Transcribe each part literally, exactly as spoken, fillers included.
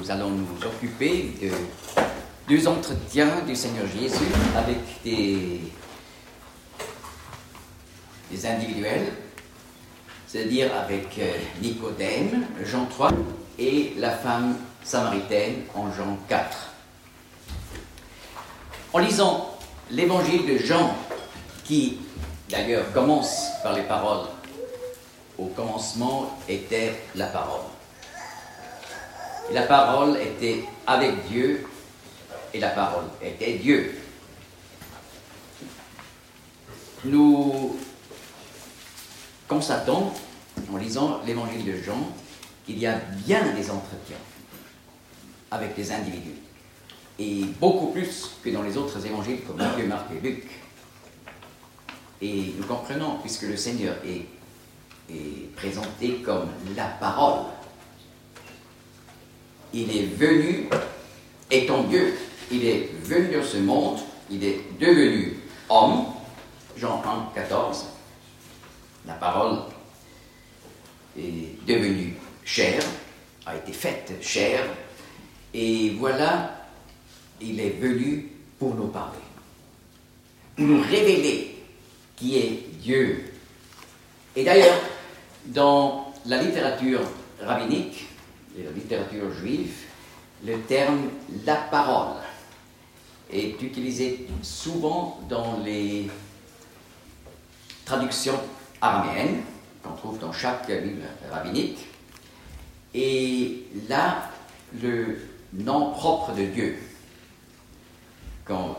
nous allons nous occuper de deux entretiens du Seigneur Jésus avec des, des individuels, c'est-à-dire avec Nicodème, Jean trois, et la femme samaritaine en Jean quatre. En lisant l'évangile de Jean, qui d'ailleurs commence par les paroles « Au commencement était la parole ». La parole était avec Dieu et la parole était Dieu. Nous constatons, en lisant l'évangile de Jean, qu'il y a bien des entretiens avec des individus, et beaucoup plus que dans les autres évangiles comme Matthieu, Marc et Luc. Et nous comprenons, puisque le Seigneur est, est présenté comme la parole, il est venu, étant Dieu, il est venu dans ce monde, il est devenu homme, Jean un, quatorze, la parole est devenue chair, a été faite chair, et voilà, il est venu pour nous parler, pour nous révéler qui est Dieu. Et d'ailleurs, dans la littérature rabbinique et la littérature juive, le terme « la parole » est utilisé souvent dans les traductions araméennes qu'on trouve dans chaque livre rabbinique. Et là, le nom propre de Dieu, qu'on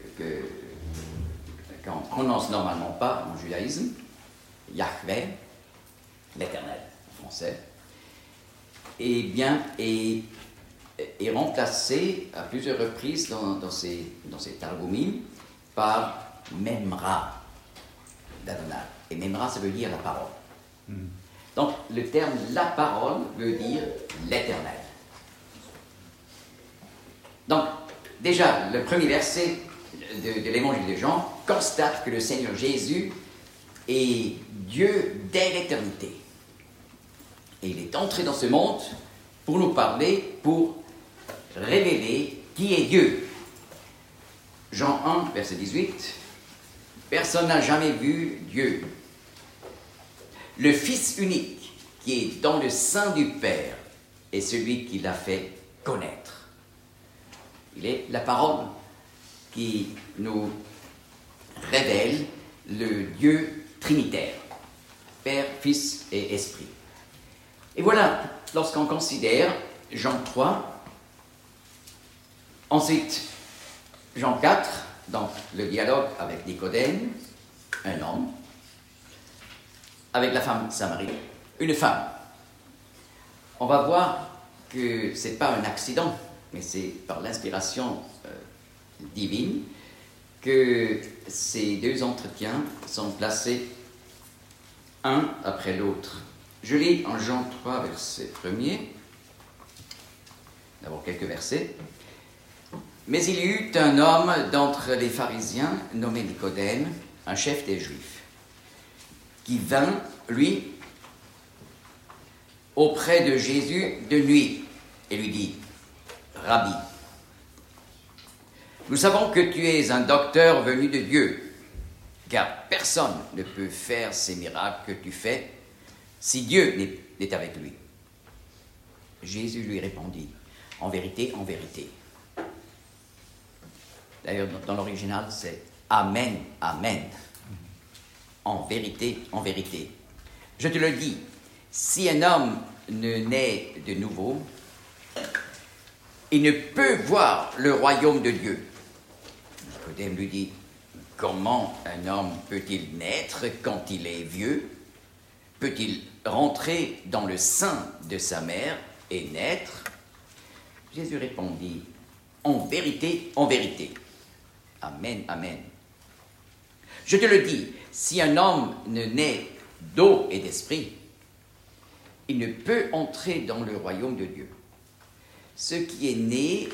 ne prononce normalement pas en judaïsme, Yahvé, l'Éternel en français, eh bien, est, est remplacé à plusieurs reprises dans, dans ces, dans ces Targumim par Memra d'Adonai. Et Memra, ça veut dire la parole. Mm. Donc, le terme la parole veut dire l'Éternel. Donc, déjà, le premier verset de, de l'évangile de Jean constate que le Seigneur Jésus est Dieu dès l'éternité. Et il est entré dans ce monde pour nous parler, pour révéler qui est Dieu. Jean un, verset dix-huit, « Personne n'a jamais vu Dieu. Le Fils unique qui est dans le sein du Père est celui qui l'a fait connaître. » Il est la parole qui nous révèle le Dieu trinitaire, Père, Fils et Esprit. Et voilà, lorsqu'on considère Jean trois, ensuite Jean quatre, donc le dialogue avec Nicodème, un homme, avec la femme samaritaine, une femme. On va voir que ce n'est pas un accident, mais c'est par l'inspiration euh, divine que ces deux entretiens sont placés un après l'autre. Je lis en Jean trois, verset premier, d'abord quelques versets. « Mais il y eut un homme d'entre les pharisiens, nommé Nicodème, un chef des Juifs, qui vint, lui, auprès de Jésus de nuit, et lui dit, « Rabbi, nous savons que tu es un docteur venu de Dieu, car personne ne peut faire ces miracles que tu fais si Dieu n'est avec lui. » Jésus lui répondit, « En vérité, en vérité. » D'ailleurs, dans l'original, c'est « Amen, Amen. » En vérité, en vérité. Je te le dis, si un homme ne naît de nouveau, il ne peut voir le royaume de Dieu. Nicodème lui dit, comment un homme peut-il naître quand il est vieux? Peut-il rentrer dans le sein de sa mère et naître? Jésus répondit, en vérité, en vérité. Amen, amen. Je te le dis, si un homme ne naît d'eau et d'esprit, il ne peut entrer dans le royaume de Dieu. Ce qui est né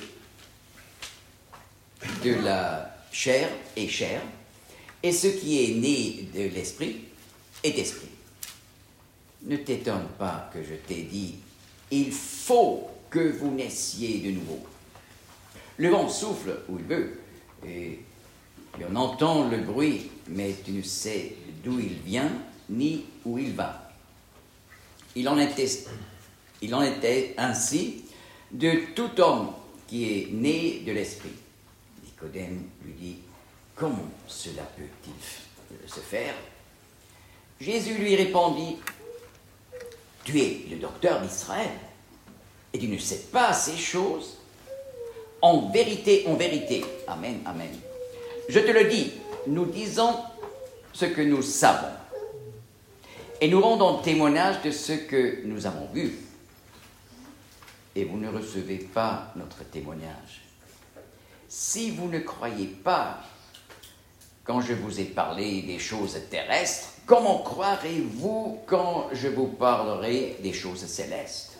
de la chair est chair, et ce qui est né de l'esprit est esprit. Ne t'étonne pas que je t'ai dit, il faut que vous naissiez de nouveau. Le vent souffle où il veut, et, et on entend le bruit, mais tu ne sais d'où il vient, ni où il va. Il en était, il en était ainsi de tout homme qui est né de l'esprit. Nicodème lui dit, comment cela peut-il se faire? Jésus lui répondit, tu es le docteur d'Israël, et tu ne sais pas ces choses? En vérité, en vérité, amen, amen. Je te le dis, nous disons ce que nous savons, et nous rendons témoignage de ce que nous avons vu. Et vous ne recevez pas notre témoignage. Si vous ne croyez pas quand je vous ai parlé des choses terrestres, comment croirez-vous quand je vous parlerai des choses célestes?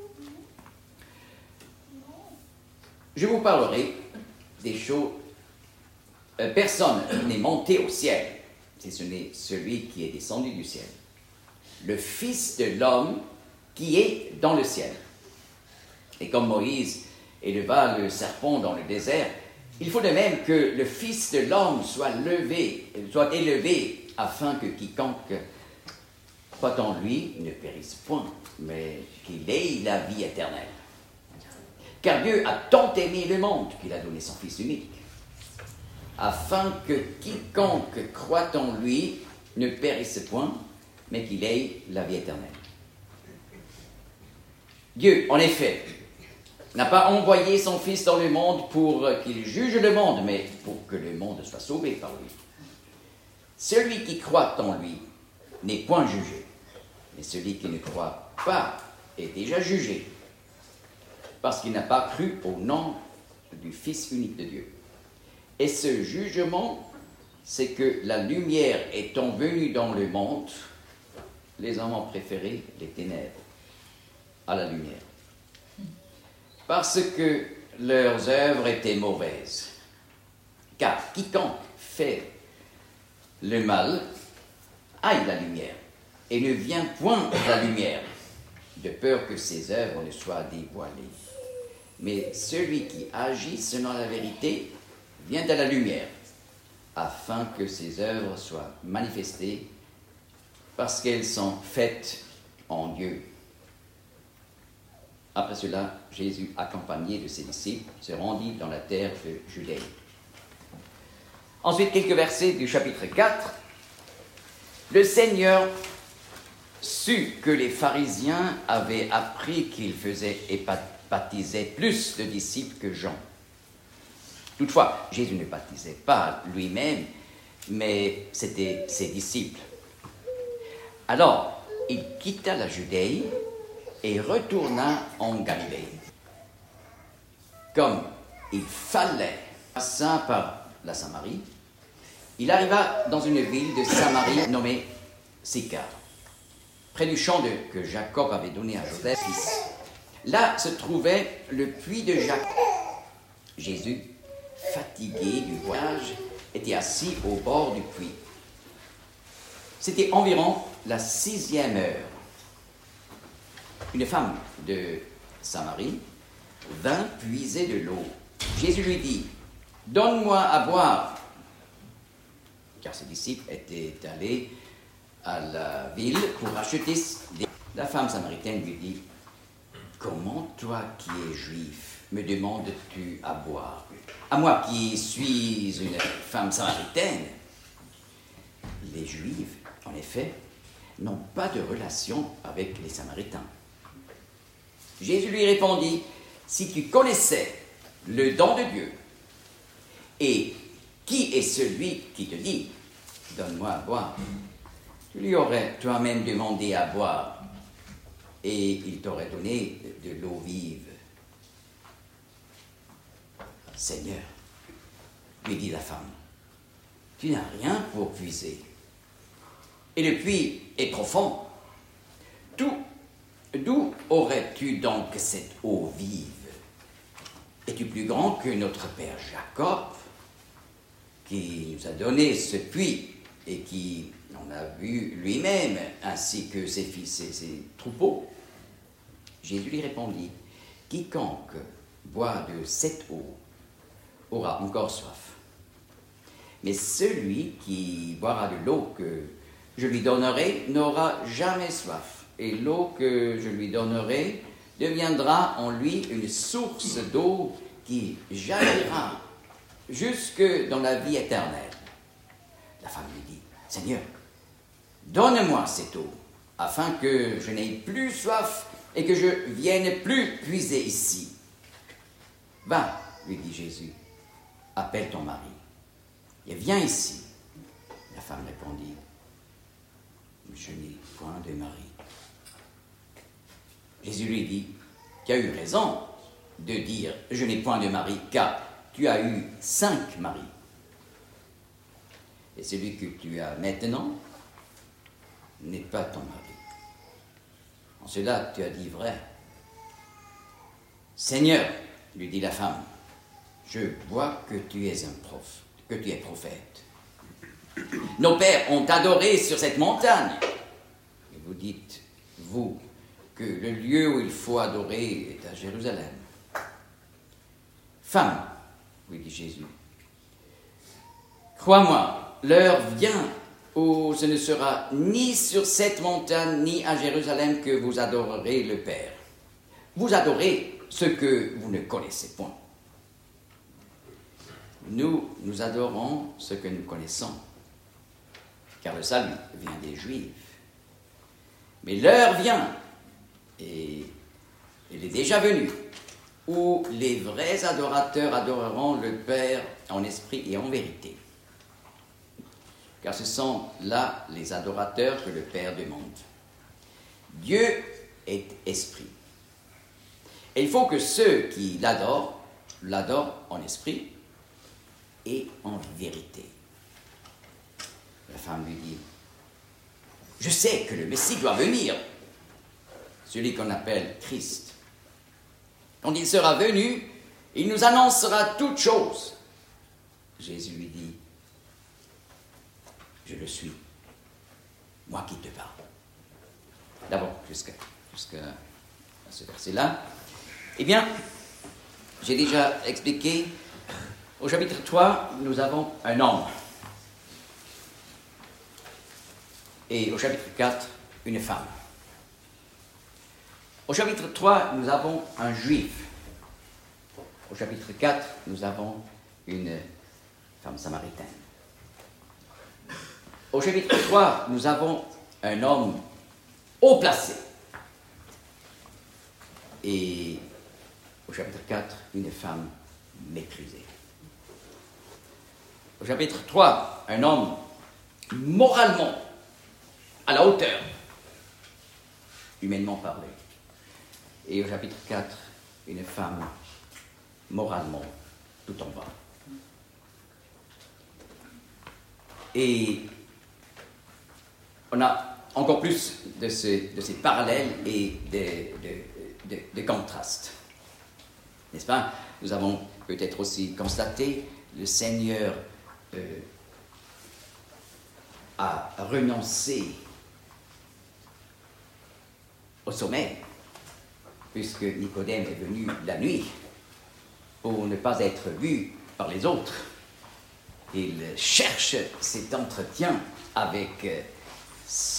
Je vous parlerai des choses... Euh, personne n'est monté au ciel, si ce n'est celui qui est descendu du ciel. Le Fils de l'homme qui est dans le ciel. Et comme Moïse éleva le serpent dans le désert, il faut de même que le Fils de l'homme soit levé, soit élevé, afin que quiconque croit en lui ne périsse point, mais qu'il ait la vie éternelle. Car Dieu a tant aimé le monde qu'il a donné son Fils unique, afin que quiconque croit en lui ne périsse point, mais qu'il ait la vie éternelle. Dieu, en effet, n'a pas envoyé son Fils dans le monde pour qu'il juge le monde, mais pour que le monde soit sauvé par lui. Celui qui croit en lui n'est point jugé, mais celui qui ne croit pas est déjà jugé, parce qu'il n'a pas cru au nom du Fils unique de Dieu. Et ce jugement, c'est que la lumière étant venue dans le monde, les hommes ont préféré les ténèbres à la lumière, parce que leurs œuvres étaient mauvaises. Car quiconque fait le mal haït la lumière et ne vient point à la lumière, de peur que ses œuvres ne soient dévoilées. Mais celui qui agit selon la vérité vient à la lumière, afin que ses œuvres soient manifestées, parce qu'elles sont faites en Dieu. Après cela, Jésus, accompagné de ses disciples, se rendit dans la terre de Judée. Ensuite, quelques versets du chapitre quatre. Le Seigneur sut que les pharisiens avaient appris qu'il faisait et baptisait plus de disciples que Jean. Toutefois, Jésus ne baptisait pas lui-même, mais c'était ses disciples. Alors, il quitta la Judée et retourna en Galilée. Comme il fallait passer par la Samarie, il arriva dans une ville de Samarie nommée Sychar, près du champ de, que Jacob avait donné à Joseph, fils. Là se trouvait le puits de Jacob. Jésus, fatigué du voyage, était assis au bord du puits. C'était environ la sixième heure. Une femme de Samarie vint puiser de l'eau. Jésus lui dit, « Donne-moi à boire. » Car ses disciples étaient allés à la ville pour acheter des... La femme samaritaine lui dit, « Comment toi qui es juif me demandes-tu à boire? À moi qui suis une femme samaritaine. » Les Juifs, en effet, n'ont pas de relation avec les Samaritains. Jésus lui répondit, « Si tu connaissais le don de Dieu, et qui est celui qui te dit, donne-moi à boire, tu lui aurais toi-même demandé à boire, et il t'aurait donné de l'eau vive. » « Seigneur, lui dit la femme, tu n'as rien pour puiser, et le puits est profond. Tout D'où aurais-tu donc cette eau vive? Es-tu plus grand que notre père Jacob, qui nous a donné ce puits et qui en a bu lui-même, ainsi que ses fils et ses troupeaux? Jésus lui répondit, quiconque boit de cette eau aura encore soif. Mais celui qui boira de l'eau que je lui donnerai n'aura jamais soif. Et l'eau que je lui donnerai deviendra en lui une source d'eau qui jaillira jusque dans la vie éternelle. La femme lui dit, « Seigneur, donne-moi cette eau, afin que je n'aie plus soif et que je vienne plus puiser ici. » « Va, lui dit Jésus, appelle ton mari et viens ici. » La femme répondit, « Je n'ai point de mari. » Jésus lui dit, « Tu as eu raison de dire « Je n'ai point de mari », car tu as eu cinq maris. Et celui que tu as maintenant n'est pas ton mari. En cela, tu as dit vrai. » « Seigneur, lui dit la femme, je vois que tu es un prophète, que tu es prophète. Nos pères ont adoré sur cette montagne. Et vous dites, vous, que le lieu où il faut adorer est à Jérusalem. Femme, lui dit Jésus, crois-moi, l'heure vient où ce ne sera ni sur cette montagne ni à Jérusalem que vous adorerez le Père. Vous adorez ce que vous ne connaissez point. Nous, nous adorons ce que nous connaissons, car le salut vient des Juifs. Mais l'heure vient, et elle est déjà venue, où les vrais adorateurs adoreront le Père en esprit et en vérité. Car ce sont là les adorateurs que le Père demande. Dieu est esprit. Et il faut que ceux qui l'adorent, l'adorent en esprit et en vérité. La femme lui dit, « Je sais que le Messie doit venir, celui qu'on appelle Christ. Quand il sera venu, il nous annoncera toutes choses. » Jésus lui dit, « Je le suis, moi qui te parle. » D'abord, jusqu'à, jusqu'à ce verset-là, eh bien, j'ai déjà expliqué, au chapitre trois, nous avons un homme. Et au chapitre quatre, une femme. Au chapitre trois, nous avons un juif. Au chapitre quatre, nous avons une femme samaritaine. Au chapitre trois, nous avons un homme haut placé. Et au chapitre quatre, une femme méprisée. Au chapitre trois, un homme moralement à la hauteur, humainement parlé. Et au chapitre quatre, une femme moralement tout en bas. Et on a encore plus de, ce, de ces parallèles et de, de, de, de contrastes. N'est-ce pas? Nous avons peut-être aussi constaté le Seigneur euh, a renoncé au sommeil, puisque Nicodème est venu la nuit pour ne pas être vu par les autres. Il cherche cet entretien avec ce,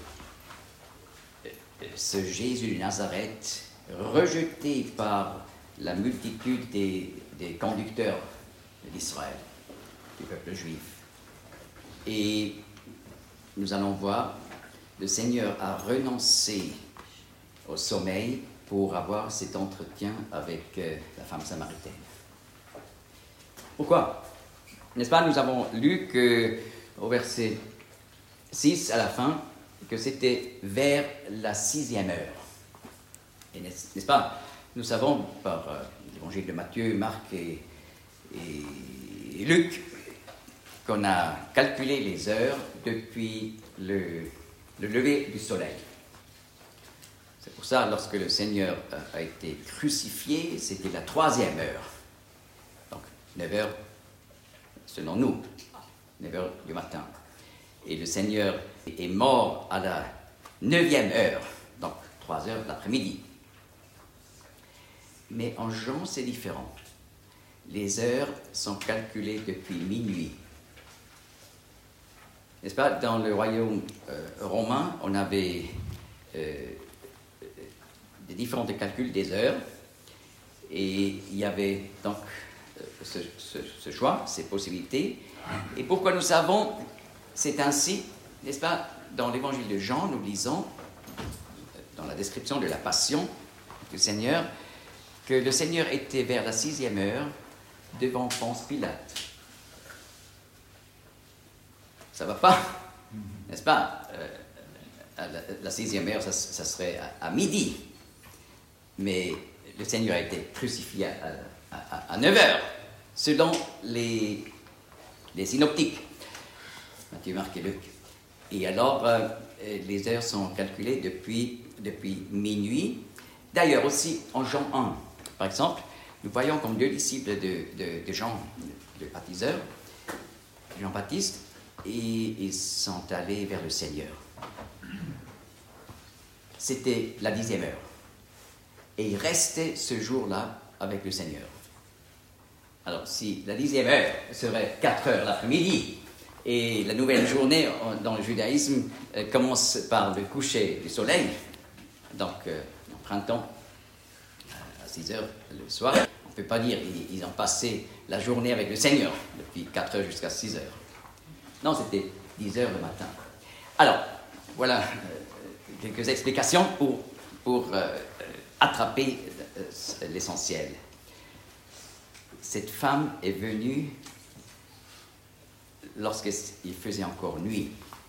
ce Jésus de Nazareth, rejeté par la multitude des, des conducteurs d'Israël, du peuple juif. Et nous allons voir, le Seigneur a renoncé au sommeil pour avoir cet entretien avec euh, la femme samaritaine. Pourquoi? N'est-ce pas, nous avons lu que, au verset six, à la fin, que c'était vers la sixième heure. Et n'est-ce, n'est-ce pas, nous savons par euh, l'évangile de Matthieu, Marc et, et Luc qu'on a calculé les heures depuis le, le lever du soleil. C'est pour ça, lorsque le Seigneur a été crucifié, c'était la troisième heure. Donc, neuf heures, selon nous, neuf heures du matin. Et le Seigneur est mort à la neuvième heure, donc trois heures de l'après-midi. Mais en Jean, c'est différent. Les heures sont calculées depuis minuit. N'est-ce pas? Dans le royaume euh, romain, on avait euh, des différents calculs des heures. Et il y avait donc euh, ce, ce, ce choix, ces possibilités. Et pourquoi nous savons, c'est ainsi, n'est-ce pas? Dans l'évangile de Jean, nous lisons, dans la description de la passion du Seigneur, que le Seigneur était vers la sixième heure devant Ponce Pilate. Ça ne va pas, n'est-ce pas? euh, à la, la sixième heure, ça, ça serait à, à midi. Mais le Seigneur a été crucifié à, à, à neuf heures, selon les, les synoptiques, Matthieu, Marc et Luc. Et alors, euh, les heures sont calculées depuis, depuis minuit. D'ailleurs, aussi en Jean un, par exemple, nous voyons comme deux disciples de, de, de Jean, le baptiseur, Jean-Baptiste, et ils sont allés vers le Seigneur. C'était la dixième heure. Et ils restaient ce jour-là avec le Seigneur. Alors, si la dixième heure serait quatre heures l'après-midi, et la nouvelle journée dans le judaïsme euh, commence par le coucher du soleil, donc euh, au printemps, à six heures le soir, on ne peut pas dire qu'ils ont passé la journée avec le Seigneur, depuis quatre heures jusqu'à six heures. Non, c'était dix heures le matin. Alors, voilà euh, quelques explications pour, pour euh, attraper euh, l'essentiel. Cette femme est venue lorsqu'il faisait encore nuit.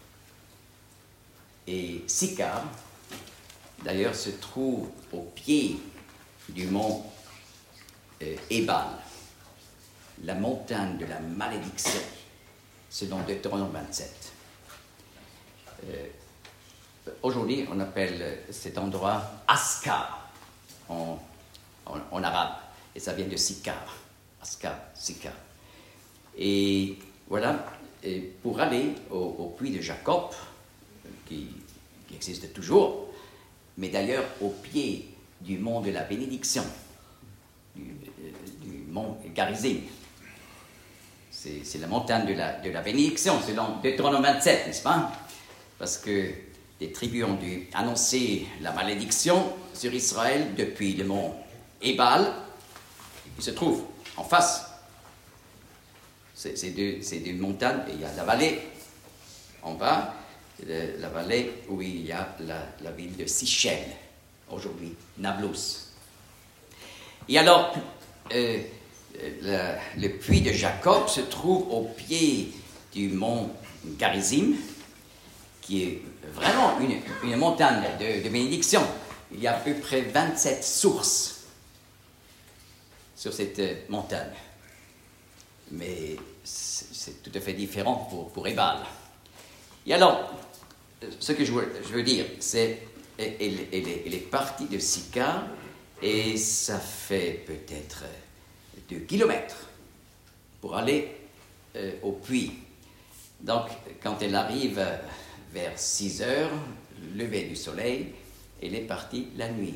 Et Sychar, d'ailleurs, se trouve au pied du mont euh, Ébal, la montagne de la malédiction, selon Deutéronome vingt-sept. Euh, aujourd'hui, on appelle cet endroit Askar en, en, en arabe, et ça vient de Sychar. Askar, Sychar. Et voilà, et pour aller au, au puits de Jacob, qui, qui existe toujours, mais d'ailleurs au pied du mont de la bénédiction, du, du mont Garizim. C'est, c'est la montagne de la, de la bénédiction, selon Deutéronome vingt-sept, n'est-ce pas? Parce que les tribus ont dû annoncer la malédiction sur Israël depuis le mont Ébal, qui se trouve en face. C'est, c'est, deux, c'est deux montagnes, et il y a la vallée en bas, de, la vallée où il y a la, la ville de Sichel, aujourd'hui, Nablus. Et alors, euh, le, le puits de Jacob se trouve au pied du mont Garizim, qui est vraiment une, une montagne de, de bénédiction. Il y a à peu près vingt-sept sources sur cette montagne. Mais c'est, c'est tout à fait différent pour, pour Ébal. Et alors, ce que je veux, je veux dire, c'est elle, elle, elle, est, elle est partie de Sychar, et ça fait peut-être deux kilomètres pour aller euh, au puits. Donc, quand elle arrive euh, vers six heures, lever du soleil, elle est partie la nuit.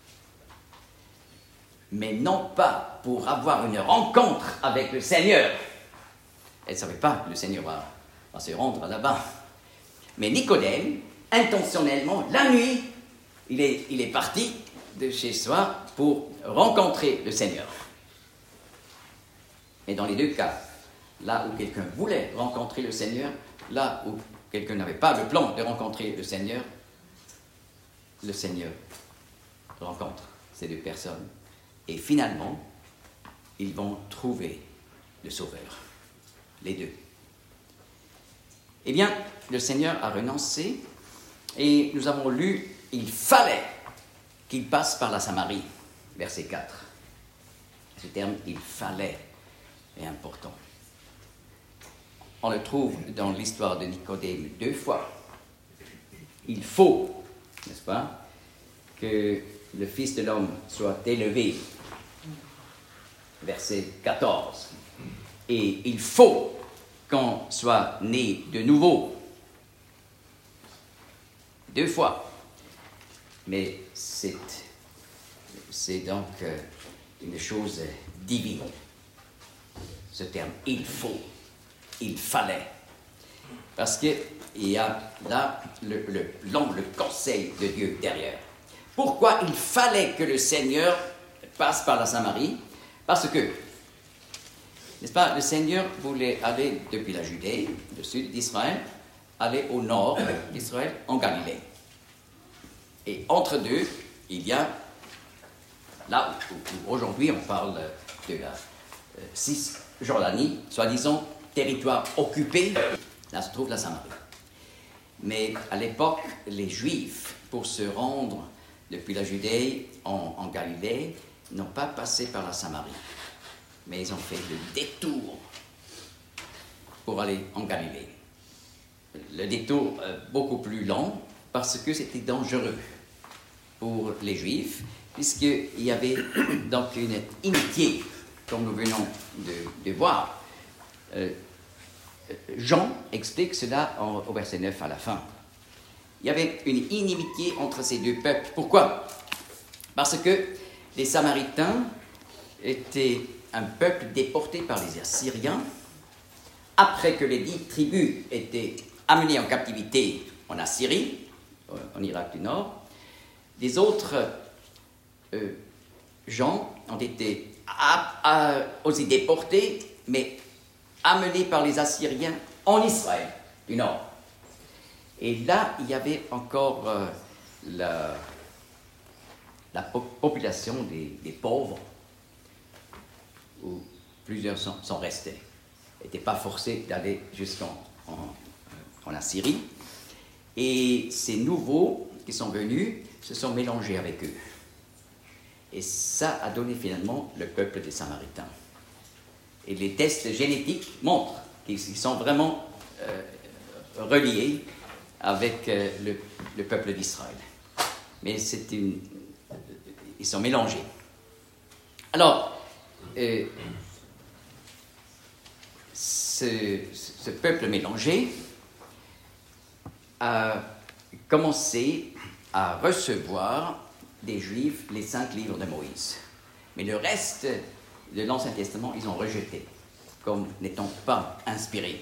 Mais non pas pour avoir une rencontre avec le Seigneur. Elle ne savait pas que le Seigneur va, va se rendre là-bas. Mais Nicodème, intentionnellement, la nuit, il est, il est parti de chez soi pour rencontrer le Seigneur. Mais dans les deux cas, là où quelqu'un voulait rencontrer le Seigneur, là où quelqu'un n'avait pas le plan de rencontrer le Seigneur, le Seigneur rencontre ces deux personnes. Et finalement, ils vont trouver le Sauveur, les deux. Eh bien, le Seigneur a renoncé, et nous avons lu, il fallait qu'il passe par la Samarie, verset quatre. Ce terme, il fallait, est important. On le trouve dans l'histoire de Nicodème deux fois. Il faut, n'est-ce pas, que le Fils de l'homme soit élevé, verset quatorze. Et il faut qu'on soit né de nouveau. Deux fois. Mais c'est, c'est donc euh, une chose divine. Ce terme, il faut, il fallait. Parce qu'il y a là le, le plan, le conseil de Dieu derrière. Pourquoi il fallait que le Seigneur passe par la Samarie? Parce que, n'est-ce pas, le Seigneur voulait aller depuis la Judée, le sud d'Israël, aller au nord d'Israël, en Galilée. Et entre deux, il y a, là où, où aujourd'hui on parle de la euh, Cisjordanie, soi-disant territoire occupé, là se trouve la Samarie. Mais à l'époque, les Juifs, pour se rendre depuis la Judée en, en Galilée, n'ont pas passé par la Samarie, mais ils ont fait le détour pour aller en Galilée. Le détour euh, beaucoup plus long, parce que c'était dangereux pour les Juifs, puisqu'il y avait donc une inimitié, comme nous venons de, de voir. Euh, Jean explique cela en, au verset neuf à la fin. Il y avait une inimitié entre ces deux peuples. Pourquoi? Parce que les Samaritains étaient un peuple déporté par les Assyriens, après que les dix tribus étaient amenées en captivité en Assyrie, en Irak du Nord. Les autres euh, gens ont été à, à, aussi déportés, mais amenés par les Assyriens en Israël du Nord. Et là, il y avait encore euh, la, la po- population des, des pauvres, où plusieurs sont, sont restés, n'étaient pas forcés d'aller jusqu'en en, en Assyrie. Et ces nouveaux qui sont venus se sont mélangés avec eux. Et ça a donné finalement le peuple des Samaritains. Et les tests génétiques montrent qu'ils sont vraiment euh, reliés avec euh, le, le peuple d'Israël. Mais c'est une... ils sont mélangés. Alors, euh, ce, ce peuple mélangé a commencé à recevoir des Juifs les cinq livres de Moïse. Mais le reste de l'Ancien Testament, ils ont rejeté, comme n'étant pas inspirés.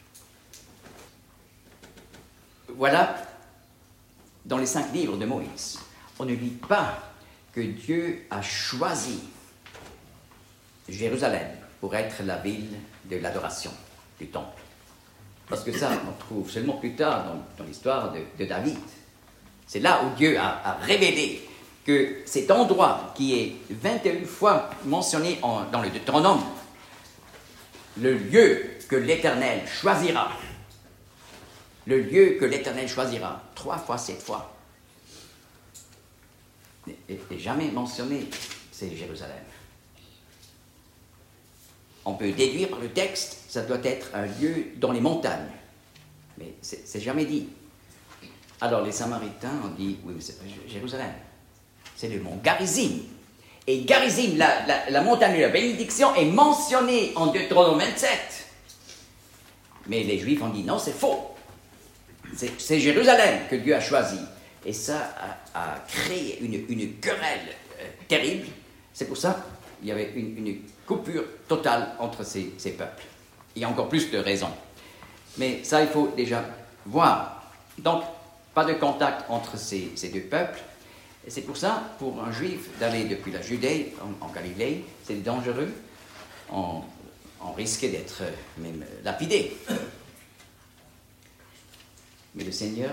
Voilà, dans les cinq livres de Moïse, on ne lit pas que Dieu a choisi Jérusalem pour être la ville de l'adoration, du temple. Parce que ça, on trouve seulement plus tard dans, dans l'histoire de, de David. C'est là où Dieu a, a révélé que cet endroit qui est vingt et une fois mentionné en, dans le Deutéronome, le lieu que l'Éternel choisira, le lieu que l'Éternel choisira, trois fois, sept fois, n'est jamais mentionné, c'est Jérusalem. On peut déduire par le texte, ça doit être un lieu dans les montagnes, mais c'est, c'est jamais dit. Alors les Samaritains ont dit, oui, mais c'est pas Jérusalem, c'est le mont Garizim. Et Garizim, la, la, la montagne de la bénédiction, est mentionnée en Deutéronome vingt-sept. Mais les Juifs ont dit, non, c'est faux. C'est, c'est Jérusalem que Dieu a choisi. Et ça a, a créé une, une querelle euh, terrible. C'est pour ça qu'il y avait une, une coupure totale entre ces, ces peuples. Il y a encore plus de raisons. Mais ça, il faut déjà voir. Donc, pas de contact entre ces, ces deux peuples. Et c'est pour ça, pour un juif, d'aller depuis la Judée en, en Galilée, c'est dangereux. On, on risquait d'être même lapidé. Mais le Seigneur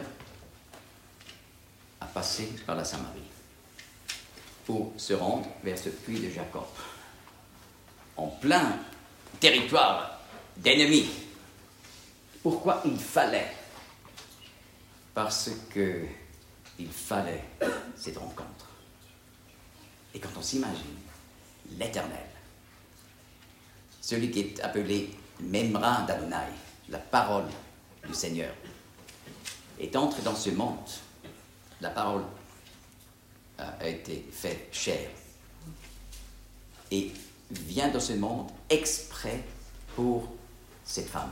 a passé par la Samarie pour se rendre vers ce puits de Jacob, en plein territoire d'ennemis. Pourquoi il fallait? Parce que il fallait cette rencontre. Et quand on s'imagine l'Éternel, celui qui est appelé Memra d'Adonai, la parole du Seigneur, est entré dans ce monde, la parole a été faite chair et vient dans ce monde exprès pour cette femme.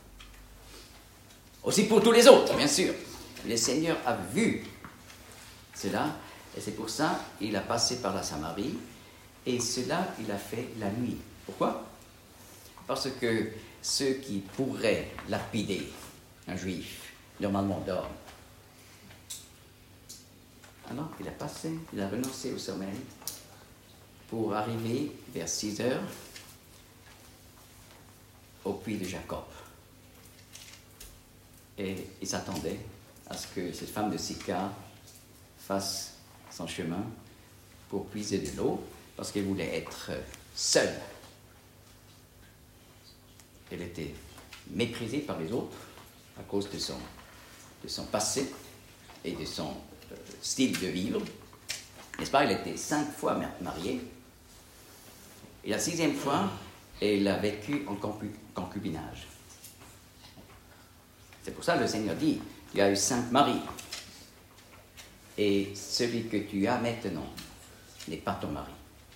Aussi pour tous les autres, bien sûr. Le Seigneur a vu cela, et c'est pour ça qu'il a passé par la Samarie, Et cela, il a fait la nuit. Pourquoi? Parce que ceux qui pourraient lapider un juif, normalement dorment. Alors, il a passé, il a renoncé au sommeil pour arriver vers six heures au puits de Jacob. Et il s'attendait à ce que cette femme de Sychar fasse son chemin pour puiser de l'eau, parce qu'elle voulait être seule. Elle était méprisée par les autres à cause de son, de son passé et de son euh, style de vivre. N'est-ce pas? Elle était cinq fois mariée. Et la sixième fois, elle a vécu en concubinage. C'est pour ça que le Seigneur dit, tu as eu cinq maris. Et celui que tu as maintenant n'est pas ton mari.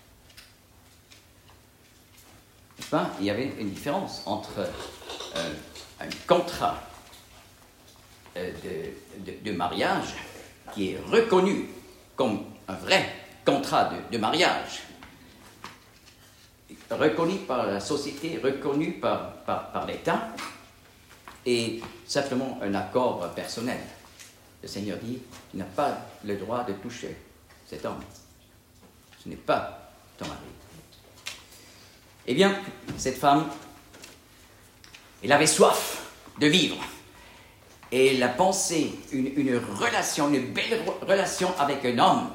N'est-ce pas? Il y avait une différence entre euh, un contrat euh, de, de, de mariage qui est reconnu comme un vrai contrat de, de mariage, reconnu par la société, reconnu par, par, par l'État, et simplement un accord personnel. Le Seigneur dit, tu n'as pas le droit de toucher cet homme. Ce n'est pas ton mari. Eh bien, cette femme, elle avait soif de vivre. Et elle a pensé une, une relation, une belle relation avec un homme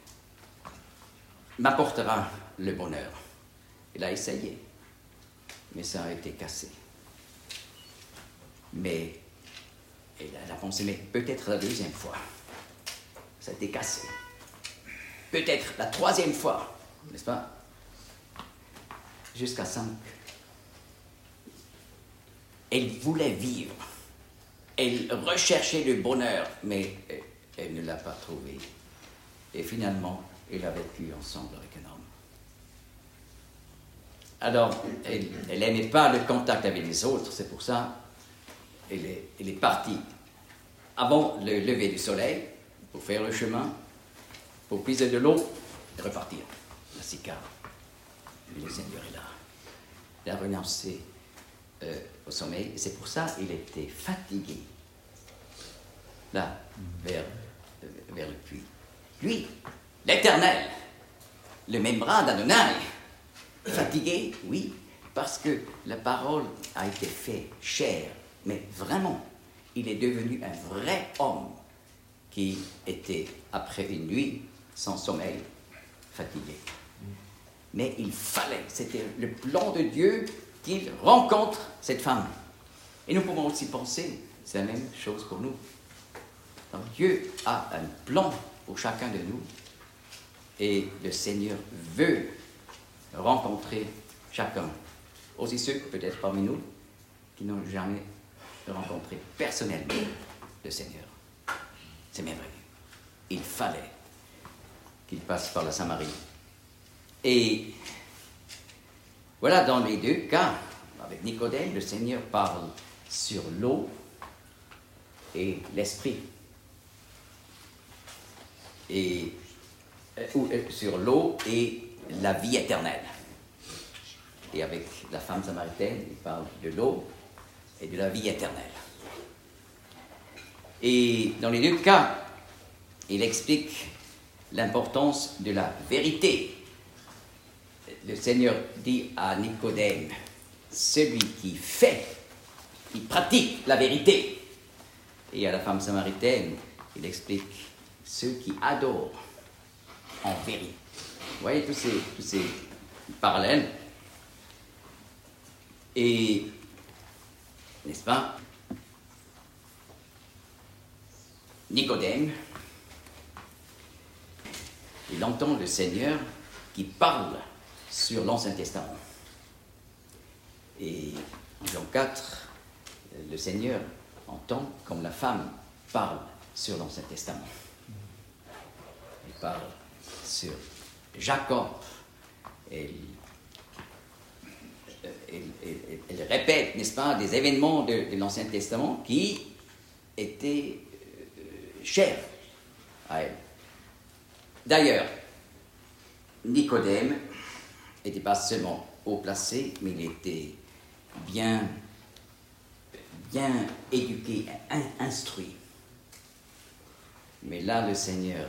m'apportera le bonheur. Elle a essayé, mais ça a été cassé. Mais elle a pensé, mais peut-être la deuxième fois, ça a été cassé. Peut-être la troisième fois, n'est-ce pas? Jusqu'à cinq. Elle voulait vivre. Elle recherchait le bonheur, mais elle ne l'a pas trouvé. Et finalement, elle a vécu ensemble avec un homme. Alors, elle n'aimait pas le contact avec les autres, c'est pour ça qu'elle est, elle est partie avant le lever du soleil pour faire le chemin, pour puiser de l'eau et repartir. La Sychar. Le Seigneur est là. Il a renoncé euh, au sommeil, et c'est pour ça qu'il était fatigué, là, vers, euh, vers le puits. Lui, l'Éternel, le même bras d'Adonai, fatigué, oui, parce que la parole a été faite chair, mais vraiment, il est devenu un vrai homme qui était, après une nuit sans sommeil, fatigué. Mais il fallait, c'était le plan de Dieu qu'il rencontre cette femme. Et nous pouvons aussi penser, c'est la même chose pour nous. Donc Dieu a un plan pour chacun de nous et le Seigneur veut rencontrer chacun. Aussi ceux, peut-être parmi nous, qui n'ont jamais rencontré personnellement le Seigneur. C'est merveilleux. Il fallait qu'il passe par la Samarie. Et voilà, dans les deux cas, avec Nicodème, le Seigneur parle sur l'eau et l'esprit. Et euh, ou, euh, sur l'eau et la vie éternelle. Et avec la femme samaritaine, il parle de l'eau et de la vie éternelle. Et dans les deux cas, il explique l'importance de la vérité. Le Seigneur dit à Nicodème, celui qui fait, qui pratique la vérité. Et à la femme samaritaine, il explique ceux qui adorent en vérité. Vous voyez tous ces, tous ces parallèles. Et, n'est-ce pas, Nicodème, il entend le Seigneur qui parle sur l'Ancien Testament. Et en Jean quatre, le Seigneur entend comme la femme parle sur l'Ancien Testament. Il parle sur Jacob. Elle, elle, elle, elle répète, n'est-ce pas, des événements de, de l'Ancien Testament qui étaient euh, chers à elle. D'ailleurs, Nicodème n'était pas seulement haut placé, mais il était bien, bien éduqué, in, instruit. Mais là, le Seigneur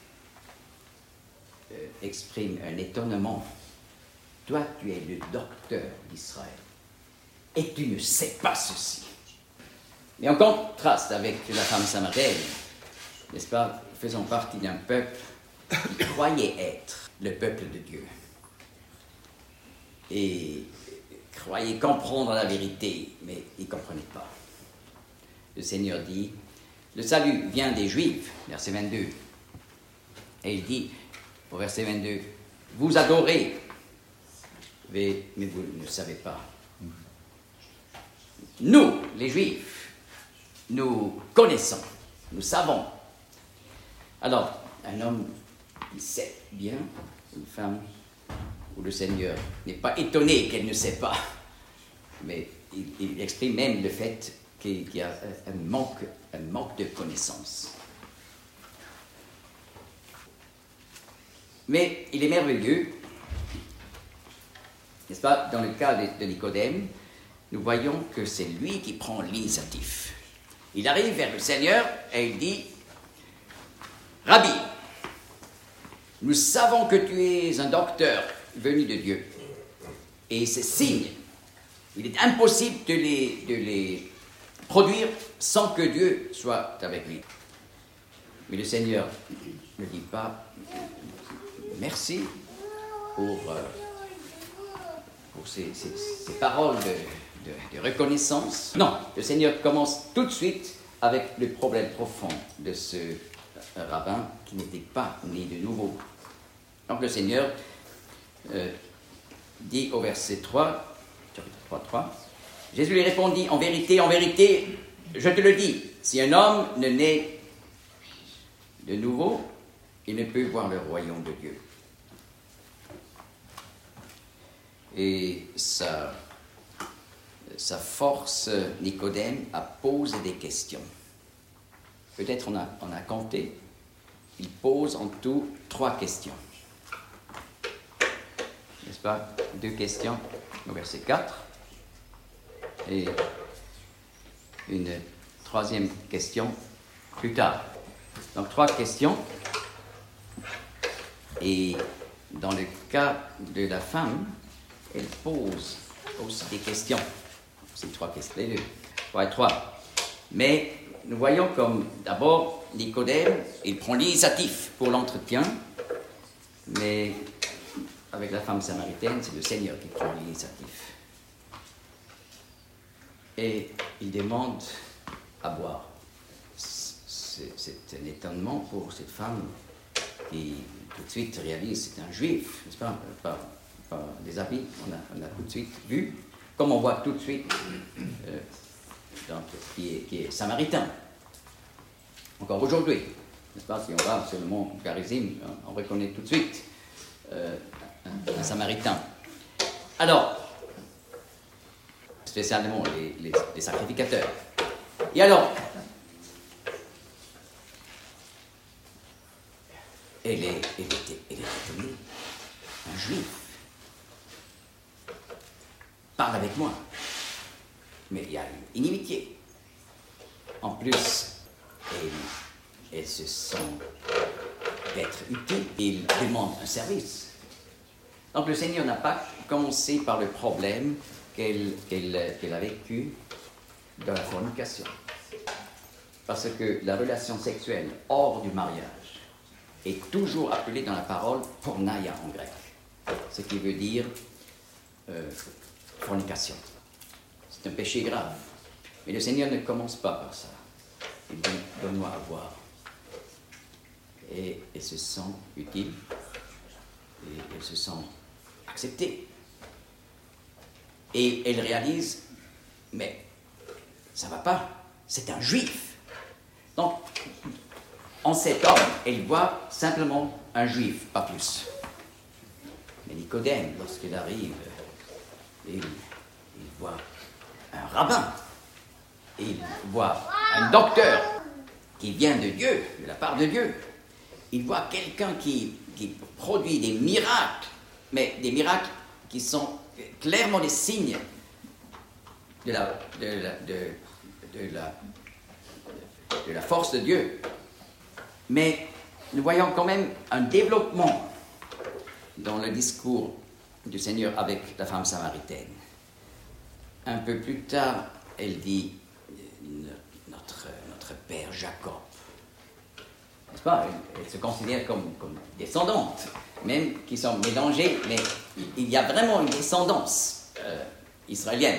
euh, exprime un étonnement. Toi, tu es le docteur d'Israël, et tu ne sais pas ceci. Mais en contraste avec la femme samaritaine, n'est-ce pas, faisons partie d'un peuple qui croyait être le peuple de Dieu. Et croyait comprendre la vérité, mais il ne comprenait pas. Le Seigneur dit, le salut vient des Juifs, verset vingt-deux. Et il dit, au verset vingt-deux, vous adorez, mais, mais vous ne savez pas. Nous, les Juifs, nous connaissons, nous savons. Alors, un homme qui sait bien, une femme où le Seigneur n'est pas étonné qu'elle ne sait pas, mais il, il exprime même le fait qu'il y a un manque, un manque de connaissance. Mais il est merveilleux, n'est-ce pas, dans le cas de, de Nicodème, nous voyons que c'est lui qui prend l'initiative. Il arrive vers le Seigneur et il dit, « Rabbi, nous savons que tu es un docteur venu de Dieu, et ces signes, il est impossible de les, de les produire sans que Dieu soit avec lui. » Mais le Seigneur ne dit pas « Merci pour, euh, pour ces, ces, ces paroles de, de, de reconnaissance. » Non, le Seigneur commence tout de suite avec le problème profond de ce rabbin qui n'était pas né de nouveau. Donc le Seigneur euh, dit au verset trois, chapitre trois, trois, Jésus lui répondit, en vérité, en vérité, je te le dis, si un homme ne naît de nouveau, il ne peut voir le royaume de Dieu. Et ça, ça force Nicodème à poser des questions. Peut-être on a, on a compté, il pose en tout trois questions. N'est-ce pas? Deux questions au verset quatre et une troisième question plus tard. Donc trois questions. Et dans le cas de la femme, elle pose aussi des questions. C'est trois questions, les deux. Trois et trois. Mais nous voyons comme d'abord Nicodème, il prend l'initiative pour l'entretien, mais avec la femme samaritaine, c'est le Seigneur qui prend l'initiative. Et il demande à boire. C'est, c'est un étonnement pour cette femme qui tout de suite réalise c'est un juif, n'est-ce pas? Par, par des habits, on a, on a tout de suite vu, comme on voit tout de suite euh, donc, qui, est, qui est samaritain. Encore aujourd'hui, n'est-ce pas? Si on va sur le mont Garizim, on, on reconnaît tout de suite euh, un, un samaritain. Alors, spécialement les, les, les sacrificateurs. Et alors, elle est, elle était, elle est étonnée. Un juif parle avec moi. Mais il y a une inimitié. En plus, elle, elle se sent d'être utile. Il demande un service. Donc le Seigneur n'a pas commencé par le problème qu'elle, qu'elle, qu'elle a vécu dans la fornication. Parce que la relation sexuelle hors du mariage est toujours appelée dans la parole porneia en grec, ce qui veut dire euh, fornication. C'est un péché grave. Mais le Seigneur ne commence pas par ça. Il dit, donne-moi à boire. Et elle se sent utile, et elle se sent acceptée. Et elle réalise, mais ça ne va pas, c'est un juif. Donc, en cet homme, elle voit simplement un juif, pas plus. Mais Nicodème, lorsqu'il arrive, il, il voit un rabbin, il voit un docteur qui vient de Dieu, de la part de Dieu. Il voit quelqu'un qui, qui produit des miracles, mais des miracles qui sont clairement des signes de la, de la, de, de la, de la force de Dieu. Mais nous voyons quand même un développement dans le discours du Seigneur avec la femme samaritaine. Un peu plus tard, elle dit notre, notre père Jacob. N'est-ce pas? Elle, elle se considère comme, comme descendante, même qui sont mélangées, mais il y a vraiment une descendance euh, israélienne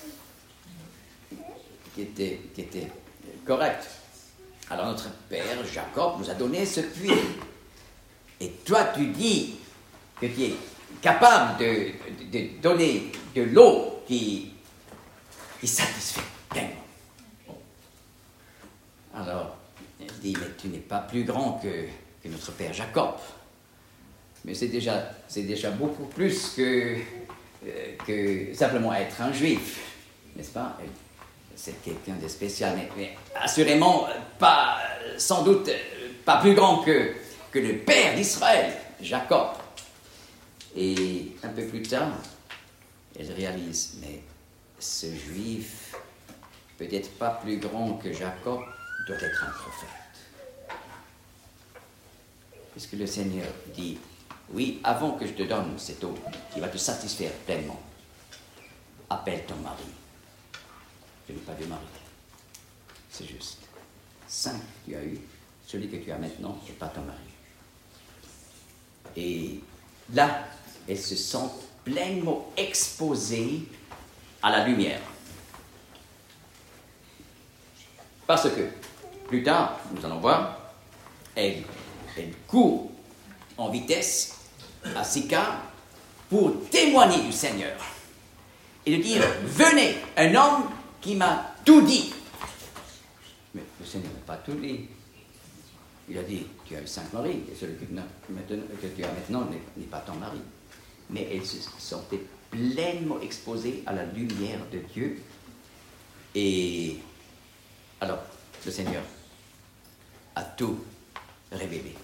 qui était, qui était correcte. Alors notre père Jacob nous a donné ce puits. Et toi, tu dis que tu es capable de, de, de donner de l'eau qui, qui satisfait pleinement. Alors, elle dit, mais tu n'es pas plus grand que, que notre père Jacob. Mais c'est déjà, c'est déjà beaucoup plus que, euh, que simplement être un juif, n'est-ce pas? C'est quelqu'un de spécial, mais, mais assurément pas, sans doute, pas plus grand que, que le père d'Israël, Jacob. Et un peu plus tard, elle réalise, mais ce juif, peut-être pas plus grand que Jacob, doit être un prophète. Puisque le Seigneur dit, oui, avant que je te donne cette eau qui va te satisfaire pleinement, appelle ton mari. Je n'ai pas de mari. C'est juste. Cinq tu as eu, celui que tu as maintenant n'est pas ton mari. Et là, elle se sent pleinement exposée à la lumière. Parce que, plus tard, nous allons voir, elle, elle court en vitesse à Sychar pour témoigner du Seigneur et de dire, venez, un homme qui m'a tout dit. Mais le Seigneur n'a pas tout dit. Il a dit, tu as eu cinq maris, et celui que, que tu as maintenant n'est pas ton mari. Mais elle se sentait pleinement exposée à la lumière de Dieu. Et alors, le Seigneur a tout révélé.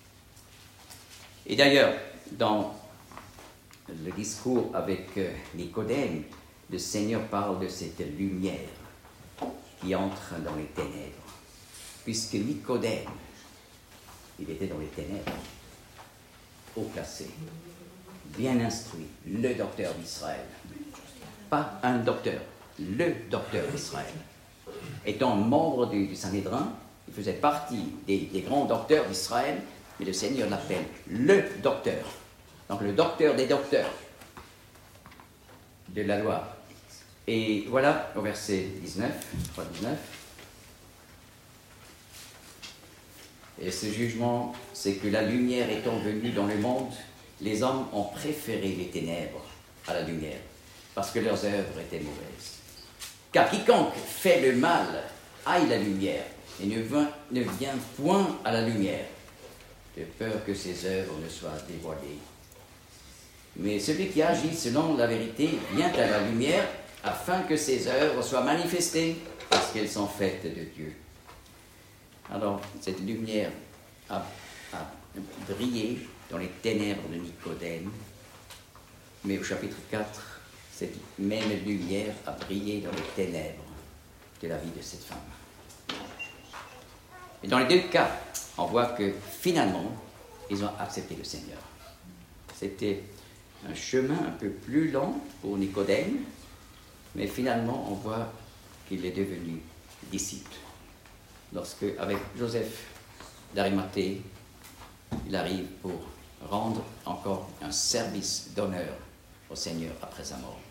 Et d'ailleurs, dans le discours avec Nicodème, le Seigneur parle de cette lumière qui entre dans les ténèbres. Puisque Nicodème, il était dans les ténèbres, haut placé, bien instruit, le docteur d'Israël. Pas un docteur, le docteur d'Israël. Étant membre du, du Sanhédrin, il faisait partie des, des grands docteurs d'Israël, mais le Seigneur l'appelle le docteur. Donc le docteur des docteurs de la loi. Et voilà, au verset dix-neuf, trois dix-neuf. Et ce jugement, c'est que la lumière étant venue dans le monde, les hommes ont préféré les ténèbres à la lumière, parce que leurs œuvres étaient mauvaises. Car quiconque fait le mal haït la lumière et ne vient, ne vient point à la lumière, de peur que ses œuvres ne soient dévoilées. Mais celui qui agit selon la vérité vient à la lumière, afin que ses œuvres soient manifestées, parce qu'elles sont faites de Dieu. Alors, cette lumière a, a brillé dans les ténèbres de Nicodème, mais au chapitre quatre, cette même lumière a brillé dans les ténèbres de la vie de cette femme. Et dans les deux cas, on voit que finalement, ils ont accepté le Seigneur. C'était un chemin un peu plus long pour Nicodème, mais finalement, on voit qu'il est devenu disciple. Lorsque, avec Joseph d'Arimathée, il arrive pour rendre encore un service d'honneur au Seigneur après sa mort.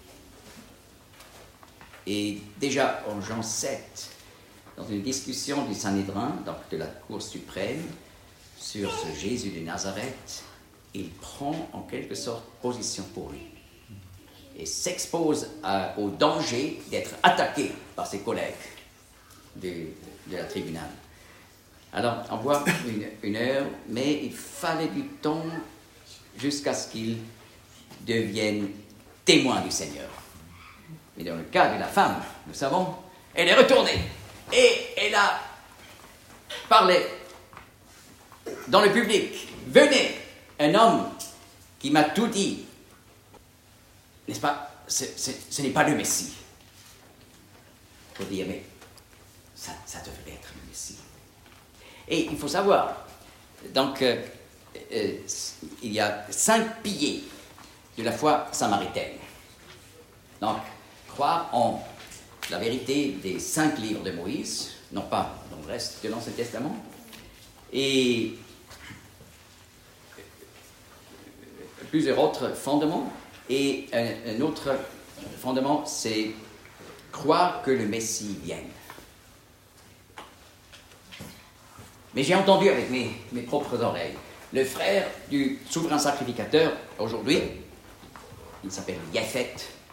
Et déjà en Jean sept, dans une discussion du Sanhédrin, donc de la Cour suprême, sur ce Jésus de Nazareth, il prend en quelque sorte position pour lui et s'expose à, au danger d'être attaqué par ses collègues de, de la tribunal. Alors, on voit une, une heure, mais il fallait du temps jusqu'à ce qu'il devienne témoin du Seigneur. Mais dans le cas de la femme, nous savons, elle est retournée et elle a parlé dans le public. Venez, un homme qui m'a tout dit. n'est-ce pas, ce, ce, ce n'est pas le Messie. Il faut dire, mais ça, ça devrait être le Messie. Et il faut savoir, donc, euh, euh, il y a cinq piliers de la foi samaritaine. Donc, croire en la vérité des cinq livres de Moïse, non pas dans le reste de l'Ancien Testament, et plusieurs autres fondements. Et un, un autre fondement, c'est croire que le Messie vienne. Mais j'ai entendu avec mes, mes propres oreilles, le frère du souverain sacrificateur, aujourd'hui, il s'appelle Yefet.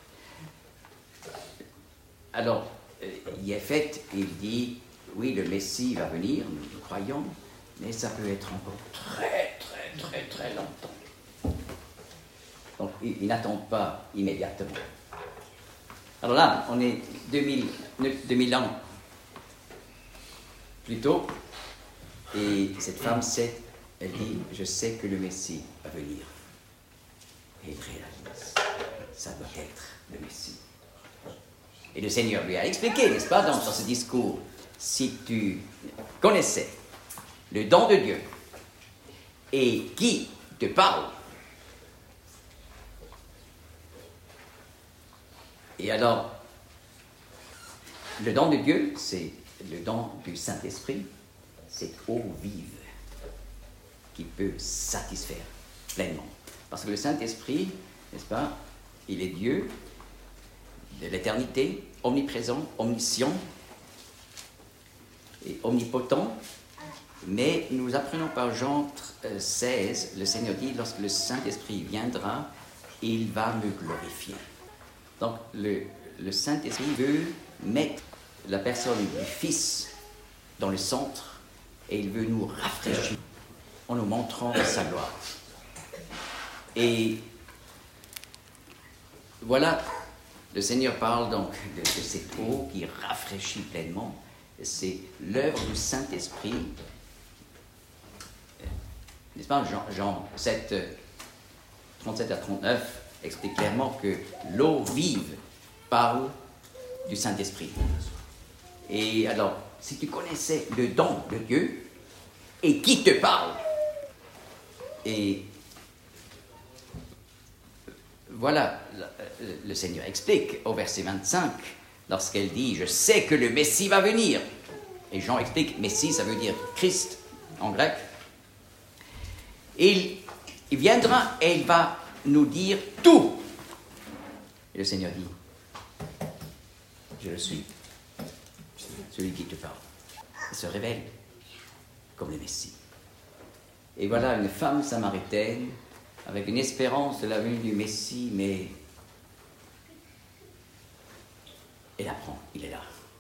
Alors, Yefet, il dit, oui, le Messie va venir, nous le croyons, mais ça peut être encore très, très, très, très longtemps. Donc, il, il n'attend pas immédiatement. Alors là, on est deux mille ans plus tôt, et cette femme sait, elle dit, je sais que le Messie va venir. Et elle réalise, ça doit être le Messie. Et le Seigneur lui a expliqué, n'est-ce pas, dans, dans ce discours, si tu connaissais le don de Dieu et qui te parle, et alors, le don de Dieu, c'est le don du Saint-Esprit, cette eau vive qui peut satisfaire pleinement. Parce que le Saint-Esprit, n'est-ce pas, il est Dieu de l'éternité, omniprésent, omniscient et omnipotent. Mais nous apprenons par Jean seize, le Seigneur dit, lorsque le Saint-Esprit viendra, il va me glorifier. Donc le, le Saint-Esprit veut mettre la personne du Fils dans le centre et il veut nous rafraîchir en nous montrant sa gloire. Et voilà, le Seigneur parle donc de, de cette eau qui rafraîchit pleinement. C'est l'œuvre du Saint-Esprit. N'est-ce pas, Jean, Jean sept, trente-sept à trente-neuf explique clairement que l'eau vive parle du Saint-Esprit. Et alors, si tu connaissais le don de Dieu et qui te parle, et voilà, le Seigneur explique au verset vingt-cinq, lorsqu'elle dit « Je sais que le Messie va venir ». Et Jean explique, Messie, ça veut dire Christ en grec. Il, il viendra et il va nous dire tout. Et le Seigneur dit, je le suis, celui qui te parle. Il se révèle comme le Messie. Et voilà une femme samaritaine avec une espérance de la venue du Messie, mais elle apprend, il est là.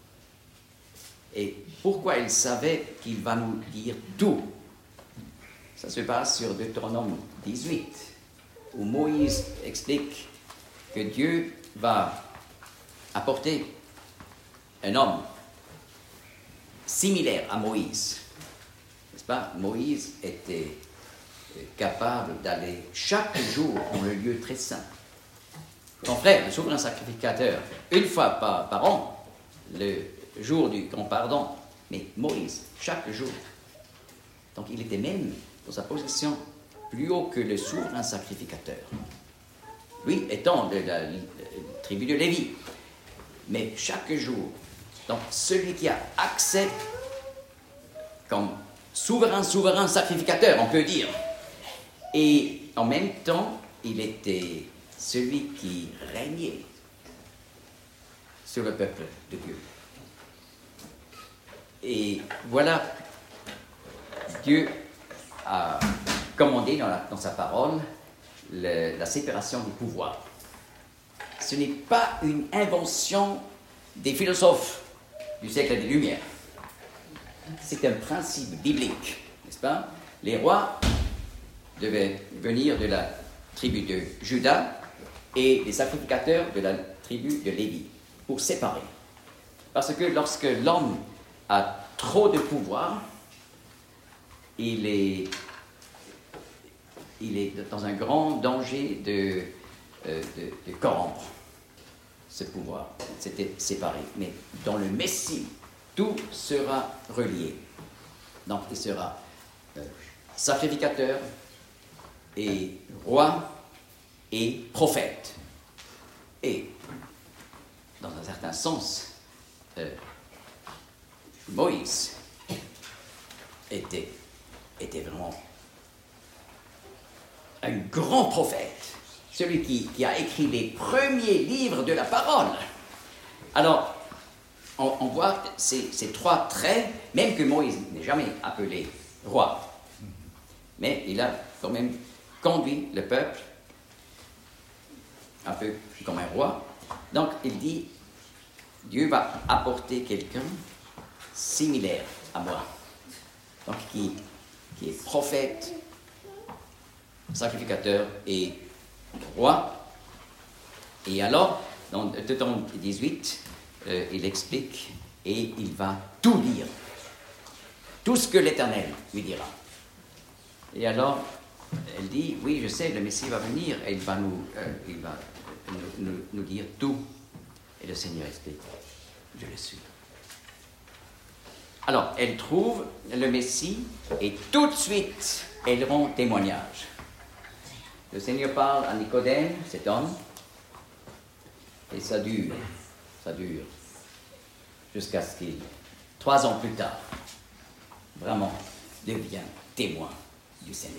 Et pourquoi elle savait qu'il va nous dire tout? Ça se passe sur Deutéronome dix-huit, où Moïse explique que Dieu va apporter un homme similaire à Moïse. N'est-ce pas? Moïse était capable d'aller chaque jour dans le lieu très saint. Son frère, le souverain sacrificateur, une fois par, par an, le jour du grand pardon, mais Moïse, chaque jour. Donc il était même dans sa position plus haut que le souverain sacrificateur. Lui étant de la, la, la tribu de Lévi. Mais chaque jour, donc celui qui a accès comme souverain, souverain sacrificateur, on peut dire. Et en même temps, il était celui qui régnait sur le peuple de Dieu. Et voilà, Dieu a commandé dans, la, dans sa parole le, la séparation des pouvoirs. Ce n'est pas une invention des philosophes du siècle des Lumières. C'est un principe biblique, n'est-ce pas? Les rois devaient venir de la tribu de Juda et les sacrificateurs de la tribu de Lévi, pour séparer. Parce que lorsque l'homme a trop de pouvoir, il est, il est dans un grand danger de euh, de, de corrompre ce pouvoir. C'était séparé. Mais dans le Messie, tout sera relié. Donc il sera euh, sacrificateur et roi et prophète. Et, dans un certain sens, euh, Moïse était, était vraiment un grand prophète, celui qui, qui a écrit les premiers livres de la parole. Alors, on, on voit ces, ces trois traits, même que Moïse n'est jamais appelé roi, mais il a quand même conduit le peuple un peu comme un roi. Donc, il dit, Dieu va apporter quelqu'un similaire à moi, donc qui, qui est prophète, sacrificateur et roi. Et alors, dans Deutéronome dix-huit, euh, il explique et il va tout dire, tout ce que l'Éternel lui dira. Et alors, elle dit, oui, je sais, le Messie va venir et il va nous, euh, il va nous, nous, nous dire tout. Et le Seigneur explique, je le suis. Alors, elle trouve le Messie et tout de suite, elle rend témoignage. Le Seigneur parle à Nicodème, cet homme, et ça dure, ça dure, jusqu'à ce qu'il, trois ans plus tard, vraiment devient témoin du Seigneur.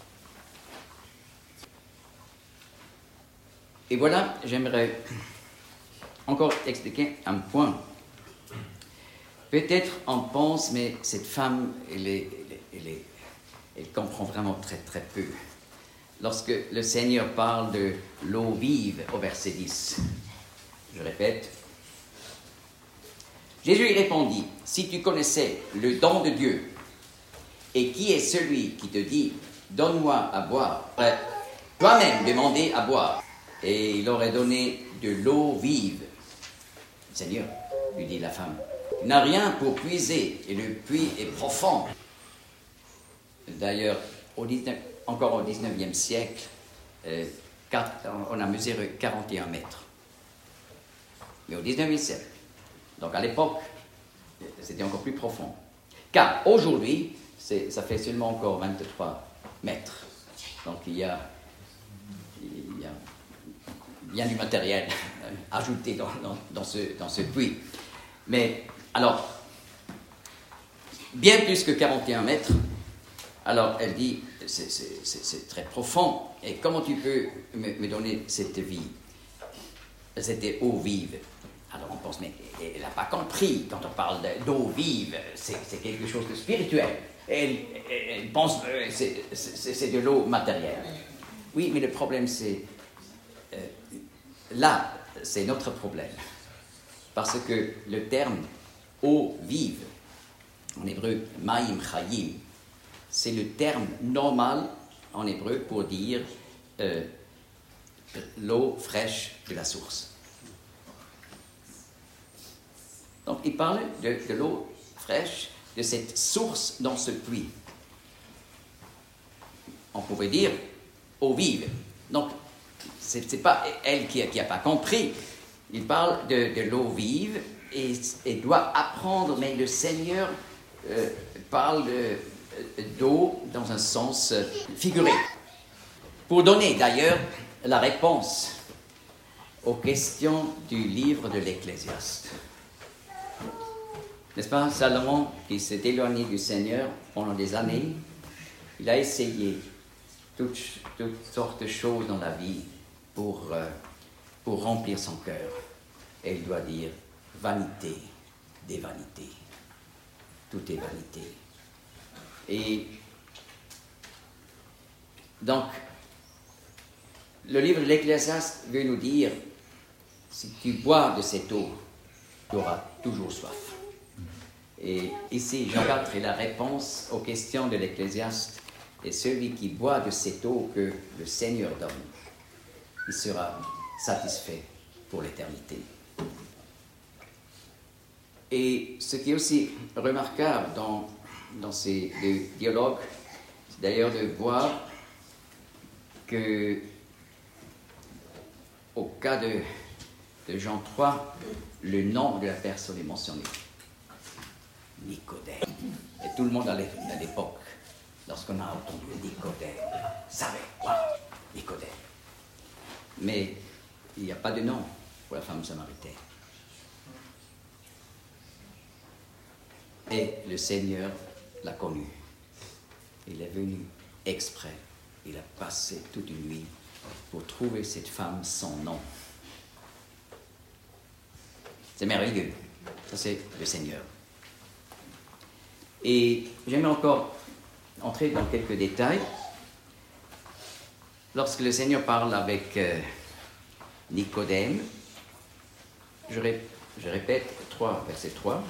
Et voilà, j'aimerais encore expliquer un point. Peut-être on pense, mais cette femme, elle, est, elle, est, elle, est, elle comprend vraiment très très peu. Lorsque le Seigneur parle de l'eau vive au verset dix, je répète, Jésus y répondit, « Si tu connaissais le don de Dieu, et qui est celui qui te dit, donne-moi à boire, toi-même demander à boire, et il aurait donné de l'eau vive. » Seigneur, lui dit la femme, « n'a rien pour puiser, et le puits est profond. » D'ailleurs, au dix-neuf, encore au dix-neuvième siècle, euh, on a mesuré quarante et un mètres. Mais au dix-neuvième siècle, donc à l'époque, c'était encore plus profond. Car aujourd'hui, c'est, ça fait seulement encore vingt-trois mètres. Donc il y a, il y a bien du matériel ajouté dans, dans, dans, ce, dans ce puits. Mais alors, bien plus que quarante et un mètres, alors elle dit, c'est, c'est, c'est, c'est très profond, et comment tu peux me, me donner cette vie, cette eau vive? Alors on pense, mais elle n'a pas compris, quand on parle d'eau vive, c'est, c'est quelque chose de spirituel. Elle, elle, elle pense que c'est, c'est, c'est de l'eau matérielle. Oui, mais le problème c'est, euh, là, c'est notre problème. Parce que le terme eau vive, en hébreu, maïm chayim, c'est le terme normal en hébreu pour dire euh, l'eau fraîche de la source. Donc il parle de, de l'eau fraîche, de cette source dans ce puits. On pourrait dire eau vive. Donc ce n'est pas elle qui n'a pas compris. Il parle de, de l'eau vive et, et doit apprendre, mais le Seigneur euh, parle de, d'eau dans un sens figuré. Pour donner d'ailleurs la réponse aux questions du livre de l'Ecclésiaste. N'est-ce pas, Salomon, qui s'est éloigné du Seigneur pendant des années, il a essayé toutes, toutes sortes de choses dans la vie pour, euh, pour remplir son cœur. Et il doit dire, vanité des vanités. Tout est vanité. Et donc, le livre de l'Ecclésiaste veut nous dire, si tu bois de cette eau, tu auras toujours soif. Et ici, Jean quatre est la réponse aux questions de l'Ecclésiaste, et celui qui boit de cette eau que le Seigneur donne, il sera satisfait pour l'éternité. Et ce qui est aussi remarquable dans, dans ces deux dialogues, c'est d'ailleurs de voir que au cas de, de Jean trois, le nom de la personne est mentionné. Nicodème. Et tout le monde à l'époque, lorsqu'on a entendu Nicodème, savait, waouh, Nicodème. Mais il n'y a pas de nom pour la femme samaritaine. Et le Seigneur l'a connu. Il est venu exprès. Il a passé toute une nuit pour trouver cette femme sans nom. C'est merveilleux. Ça, c'est le Seigneur. Et j'aimerais encore entrer dans quelques détails. Lorsque le Seigneur parle avec euh, Nicodème, je, ré, je répète trois, verset trois.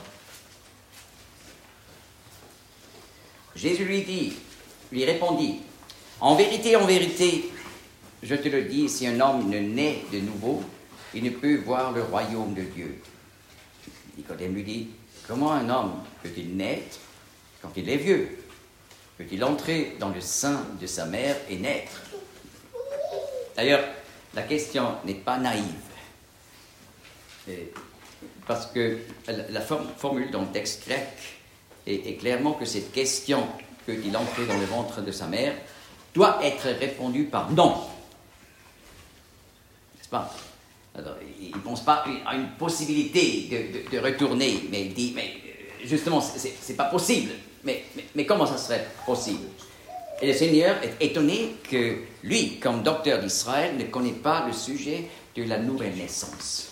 Jésus lui dit, lui répondit, « En vérité, en vérité, je te le dis, si un homme ne naît de nouveau, il ne peut voir le royaume de Dieu. » Nicodème lui dit, « Comment un homme peut-il naître quand il est vieux? Peut-il entrer dans le sein de sa mère et naître ?» D'ailleurs, la question n'est pas naïve, et parce que la formule dans le texte grec est, est clairement que cette question, peut-il entrer dans le ventre de sa mère, doit être répondue par non. N'est-ce pas? Alors, il ne pense pas à une possibilité de, de, de retourner, mais il dit, mais justement, ce n'est pas possible. Mais, mais, mais comment ça serait possible? Et le Seigneur est étonné que lui, comme docteur d'Israël, ne connaît pas le sujet de la nouvelle naissance.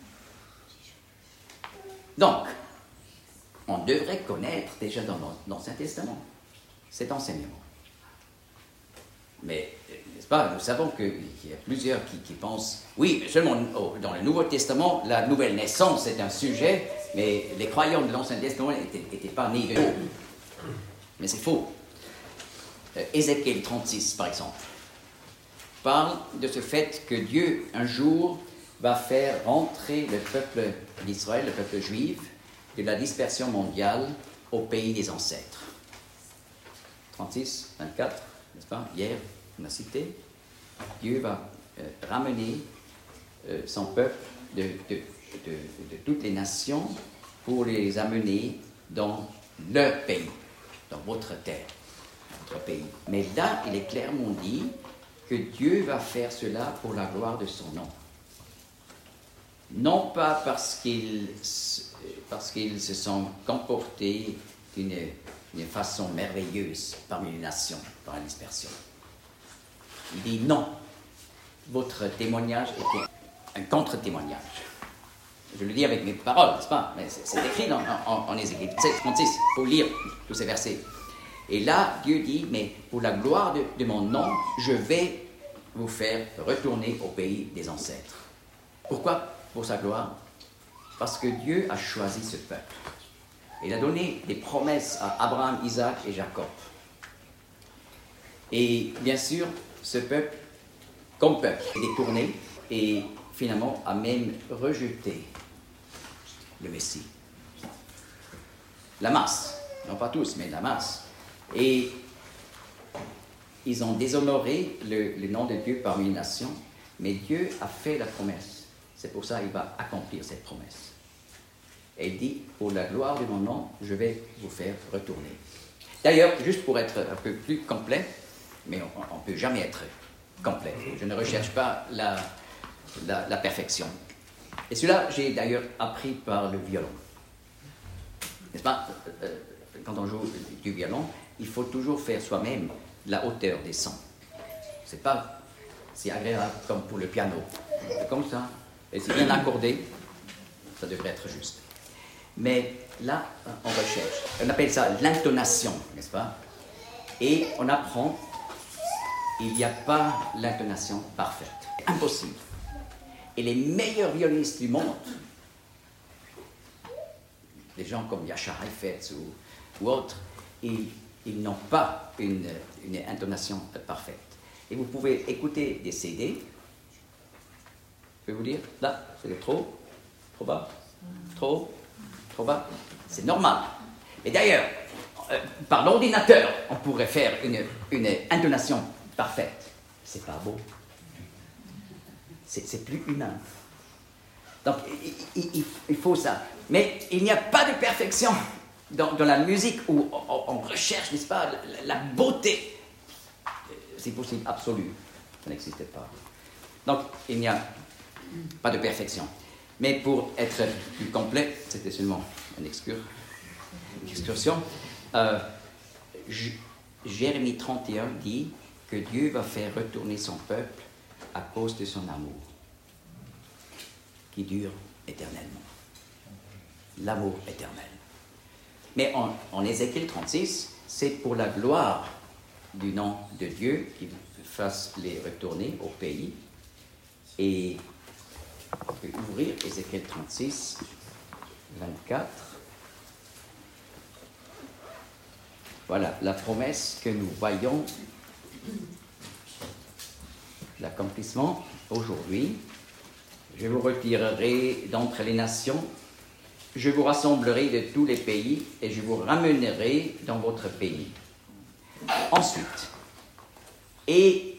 Donc, on devrait connaître déjà dans l'Ancien Testament cet enseignement. Mais, n'est-ce pas, nous savons qu'il y a plusieurs qui, qui pensent, oui, seulement oh, dans le Nouveau Testament, la nouvelle naissance est un sujet, mais les croyants de l'Ancien Testament n'étaient pas nés de nous. Mais c'est faux. Euh, Ézéchiel trente-six, par exemple, parle de ce fait que Dieu, un jour, va faire rentrer le peuple d'Israël, le peuple juif, de la dispersion mondiale au pays des ancêtres. trente-six, vingt-quatre, n'est-ce pas? Hier, on a cité. Dieu va euh, ramener euh, son peuple de, de, de, de toutes les nations pour les amener dans leur pays, dans votre terre, votre pays. Mais là, il est clairement dit que Dieu va faire cela pour la gloire de son nom. Non pas parce qu'ils, parce qu'ils se sont comportés d'une, d'une façon merveilleuse parmi les nations, par la dispersion. Il dit non, votre témoignage était un contre-témoignage. Je le dis avec mes paroles, n'est-ce pas? Mais c'est, c'est écrit dans, en, en Ézéchiel trente-six, il faut lire tous ces versets. Et là, Dieu dit, mais pour la gloire de, de mon nom, je vais vous faire retourner au pays des ancêtres. Pourquoi? Pour sa gloire? Parce que Dieu a choisi ce peuple. Il a donné des promesses à Abraham, Isaac et Jacob. Et bien sûr, ce peuple, comme peuple, est détourné et finalement a même rejeté le Messie. La masse, non pas tous, mais la masse. Et ils ont déshonoré le, le nom de Dieu parmi les nations, mais Dieu a fait la promesse. C'est pour ça qu'il va accomplir cette promesse. Et il dit, pour la gloire de mon nom, je vais vous faire retourner. D'ailleurs, juste pour être un peu plus complet, mais on ne peut jamais être complet. Je ne recherche pas la, la, la perfection. Et cela, j'ai d'ailleurs appris par le violon. N'est-ce pas? Quand on joue du violon, il faut toujours faire soi-même la hauteur des sons. C'est pas si agréable comme pour le piano. C'est comme ça. Et c'est bien accordé, ça devrait être juste. Mais là, on recherche. On appelle ça l'intonation, n'est-ce pas? Et on apprend, il n'y a pas l'intonation parfaite. Impossible. Et les meilleurs violonistes du monde, des gens comme Yasha Heifetz ou, ou autres, ils, ils n'ont pas une, une intonation parfaite. Et vous pouvez écouter des C D. Je peux vous dire, là, c'est trop, trop bas, trop, trop bas. C'est normal. Et d'ailleurs, euh, par l'ordinateur, on pourrait faire une, une intonation parfaite. C'est pas beau. c'est, c'est plus humain. Donc, il, il, il faut ça. Mais il n'y a pas de perfection dans, dans la musique où on, on recherche, n'est-ce pas, la, la beauté. C'est possible, absolu. Ça n'existe pas. Donc, il n'y a pas de perfection. Mais pour être plus complet, c'était seulement une, excur, une excursion, euh, J- Jérémie trente et un dit que Dieu va faire retourner son peuple à cause de son amour, qui dure éternellement. L'amour éternel. Mais en, en Ézéchiel trente-six, c'est pour la gloire du nom de Dieu qu'il fasse les retourner au pays. Et on peut ouvrir Ézéchiel trente-six, vingt-quatre. Voilà la promesse que nous voyons, l'accomplissement aujourd'hui. Je vous retirerai d'entre les nations, je vous rassemblerai de tous les pays et je vous ramènerai dans votre pays. Ensuite, et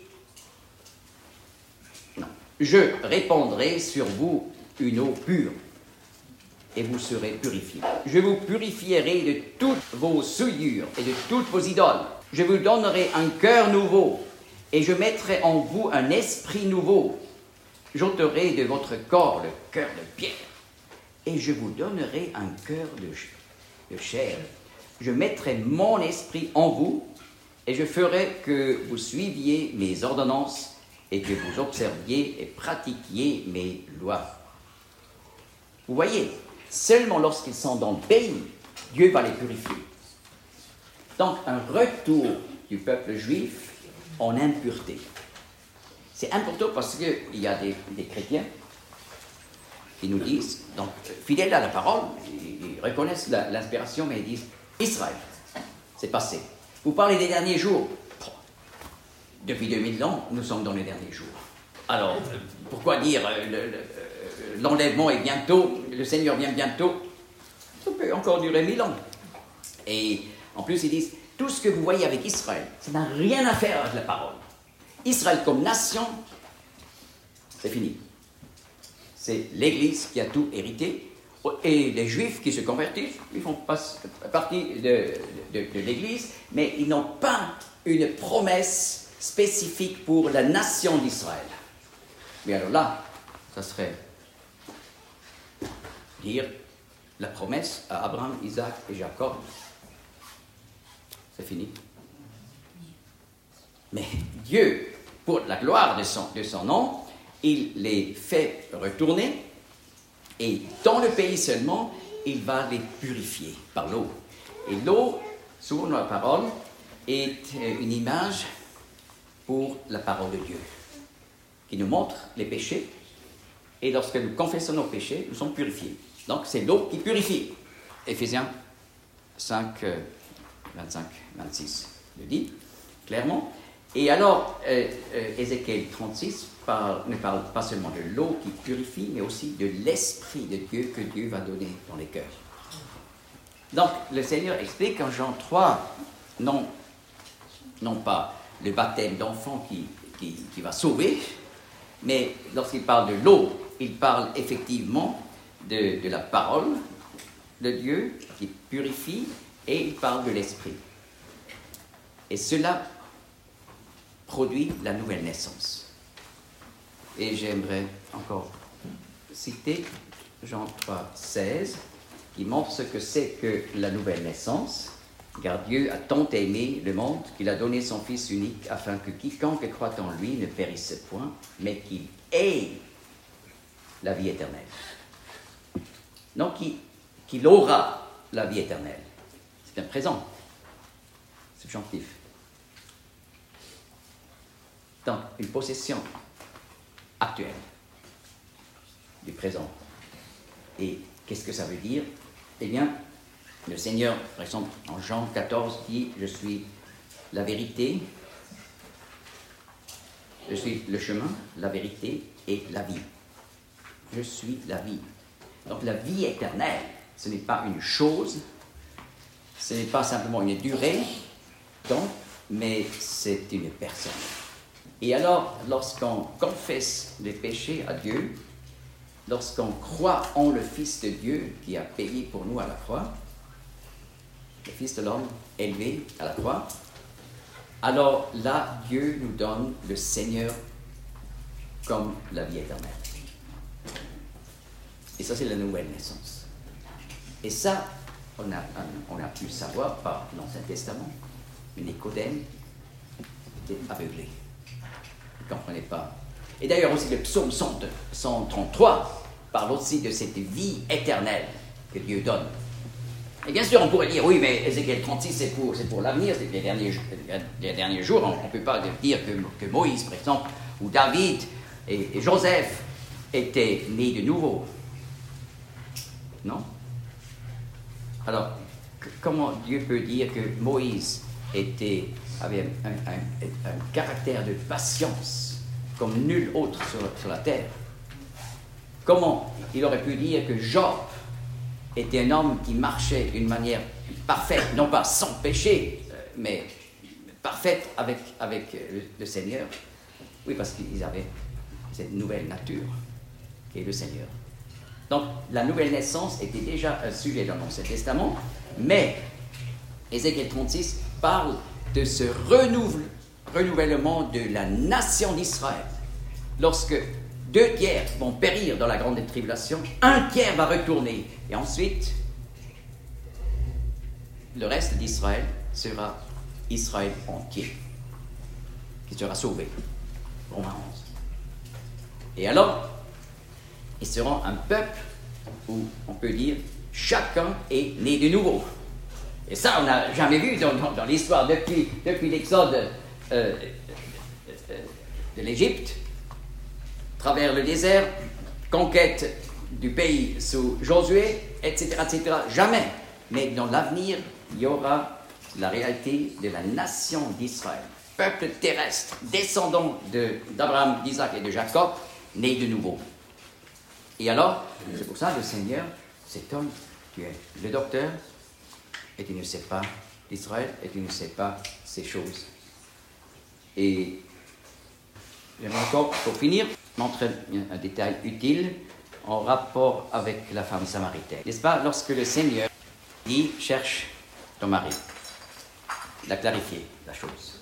non, je répandrai sur vous une eau pure et vous serez purifiés. Je vous purifierai de toutes vos souillures et de toutes vos idoles. Je vous donnerai un cœur nouveau et je mettrai en vous un esprit nouveau. J'ôterai de votre corps le cœur de pierre et je vous donnerai un cœur de, de chair. Je mettrai mon esprit en vous et je ferai que vous suiviez mes ordonnances et que vous observiez et pratiquiez mes lois. Vous voyez, seulement lorsqu'ils sont dans le pays, Dieu va les purifier. Donc, un retour du peuple juif en impureté. C'est important parce qu'il y a des, des chrétiens qui nous disent, donc, fidèles à la parole, ils, ils reconnaissent la, l'inspiration, mais ils disent, Israël, c'est passé. Vous parlez des derniers jours. Depuis deux mille ans, nous sommes dans les derniers jours. Alors, pourquoi dire euh, le, le, l'enlèvement est bientôt, le Seigneur vient bientôt? Ça peut encore durer mille ans. Et en plus, ils disent, tout ce que vous voyez avec Israël, ça n'a rien à faire avec la parole. Israël comme nation, c'est fini. C'est l'Église qui a tout hérité. Et les Juifs qui se convertissent, ils font partie de, de, de l'Église, mais ils n'ont pas une promesse spécifique pour la nation d'Israël. Mais alors là, ça serait dire la promesse à Abraham, Isaac et Jacob. C'est fini. Mais Dieu, pour la gloire de son, de son nom, il les fait retourner et dans le pays seulement, il va les purifier par l'eau. Et l'eau, souvent dans la parole, est une image pour la parole de Dieu, qui nous montre les péchés, et lorsque nous confessons nos péchés, nous sommes purifiés. Donc c'est l'eau qui purifie. Éphésiens cinq, vingt-cinq, vingt-six le dit clairement. Et alors, euh, euh, Ézéchiel trente-six parle, ne parle pas seulement de l'eau qui purifie, mais aussi de l'Esprit de Dieu que Dieu va donner dans les cœurs. Donc, le Seigneur explique en Jean trois, non, non pas le baptême d'enfant qui, qui, qui va sauver, mais lorsqu'il parle de l'eau, il parle effectivement de, de la parole de Dieu qui purifie, et il parle de l'Esprit. Et cela produit la nouvelle naissance. Et j'aimerais encore citer Jean trois, seize, qui montre ce que c'est que la nouvelle naissance. Car Dieu a tant aimé le monde qu'il a donné son Fils unique afin que quiconque croit en lui ne périsse point, mais qu'il ait la vie éternelle. Non, qu'il, qu'il aura la vie éternelle. C'est un présent, subjonctif. Donc, une possession actuelle du présent. Et qu'est-ce que ça veut dire? Eh bien, le Seigneur, par exemple, en Jean quatorze, dit « Je suis la vérité, je suis le chemin, la vérité et la vie. Je suis la vie. » Donc, la vie éternelle, ce n'est pas une chose, ce n'est pas simplement une durée, donc, mais c'est une personne. Et alors, lorsqu'on confesse les péchés à Dieu, lorsqu'on croit en le Fils de Dieu qui a payé pour nous à la croix, le Fils de l'homme élevé à la croix, alors là, Dieu nous donne le Seigneur comme la vie éternelle. Et ça, c'est la nouvelle naissance. Et ça, on a, on a pu le savoir par l'Ancien Testament. Nicodème était aveuglé. Il ne comprenait pas. Et d'ailleurs aussi le psaume cent trente-trois parle aussi de cette vie éternelle que Dieu donne. Et bien sûr, on pourrait dire, oui, mais Ézéchiel trente-six, c'est pour, c'est pour l'avenir, c'est les derniers, les derniers jours. On ne peut pas dire que, que Moïse, par exemple, ou David et, et Joseph étaient nés de nouveau. Non? Alors, que, comment Dieu peut dire que Moïse était, avait un, un, un caractère de patience comme nul autre sur, sur la terre? Comment il aurait pu dire que Job était un homme qui marchait d'une manière parfaite, non pas sans péché, mais parfaite avec, avec le, le Seigneur? Oui, parce qu'ils avaient cette nouvelle nature qui est le Seigneur. Donc, la nouvelle naissance était déjà un sujet dans l'Ancien Testament, mais Ézéchiel trente-six parle de ce renouvelle, renouvellement de la nation d'Israël. Lorsque deux tiers vont périr dans la grande tribulation, un tiers va retourner. Et ensuite, le reste d'Israël sera Israël entier, qui sera sauvé. Romains onze. Et alors, ils seront un peuple où on peut dire chacun est né de nouveau. Et ça, on n'a jamais vu dans, dans, dans l'histoire depuis, depuis l'exode euh, euh, de l'Égypte, travers le désert, conquête du pays sous Josué, et cetera, et cetera. Jamais. Mais dans l'avenir, il y aura la réalité de la nation d'Israël. Peuple terrestre, descendant de, d'Abraham, d'Isaac et de Jacob, né de nouveau. Et alors, c'est pour ça que le Seigneur s'étonne, tu es le docteur, et tu ne sais pas d'Israël, et tu ne sais pas ces choses. Et j'aimerais encore, pour finir, montrer un détail utile en rapport avec la femme samaritaine. N'est-ce pas, lorsque le Seigneur dit « cherche ton mari », il a clarifié la chose.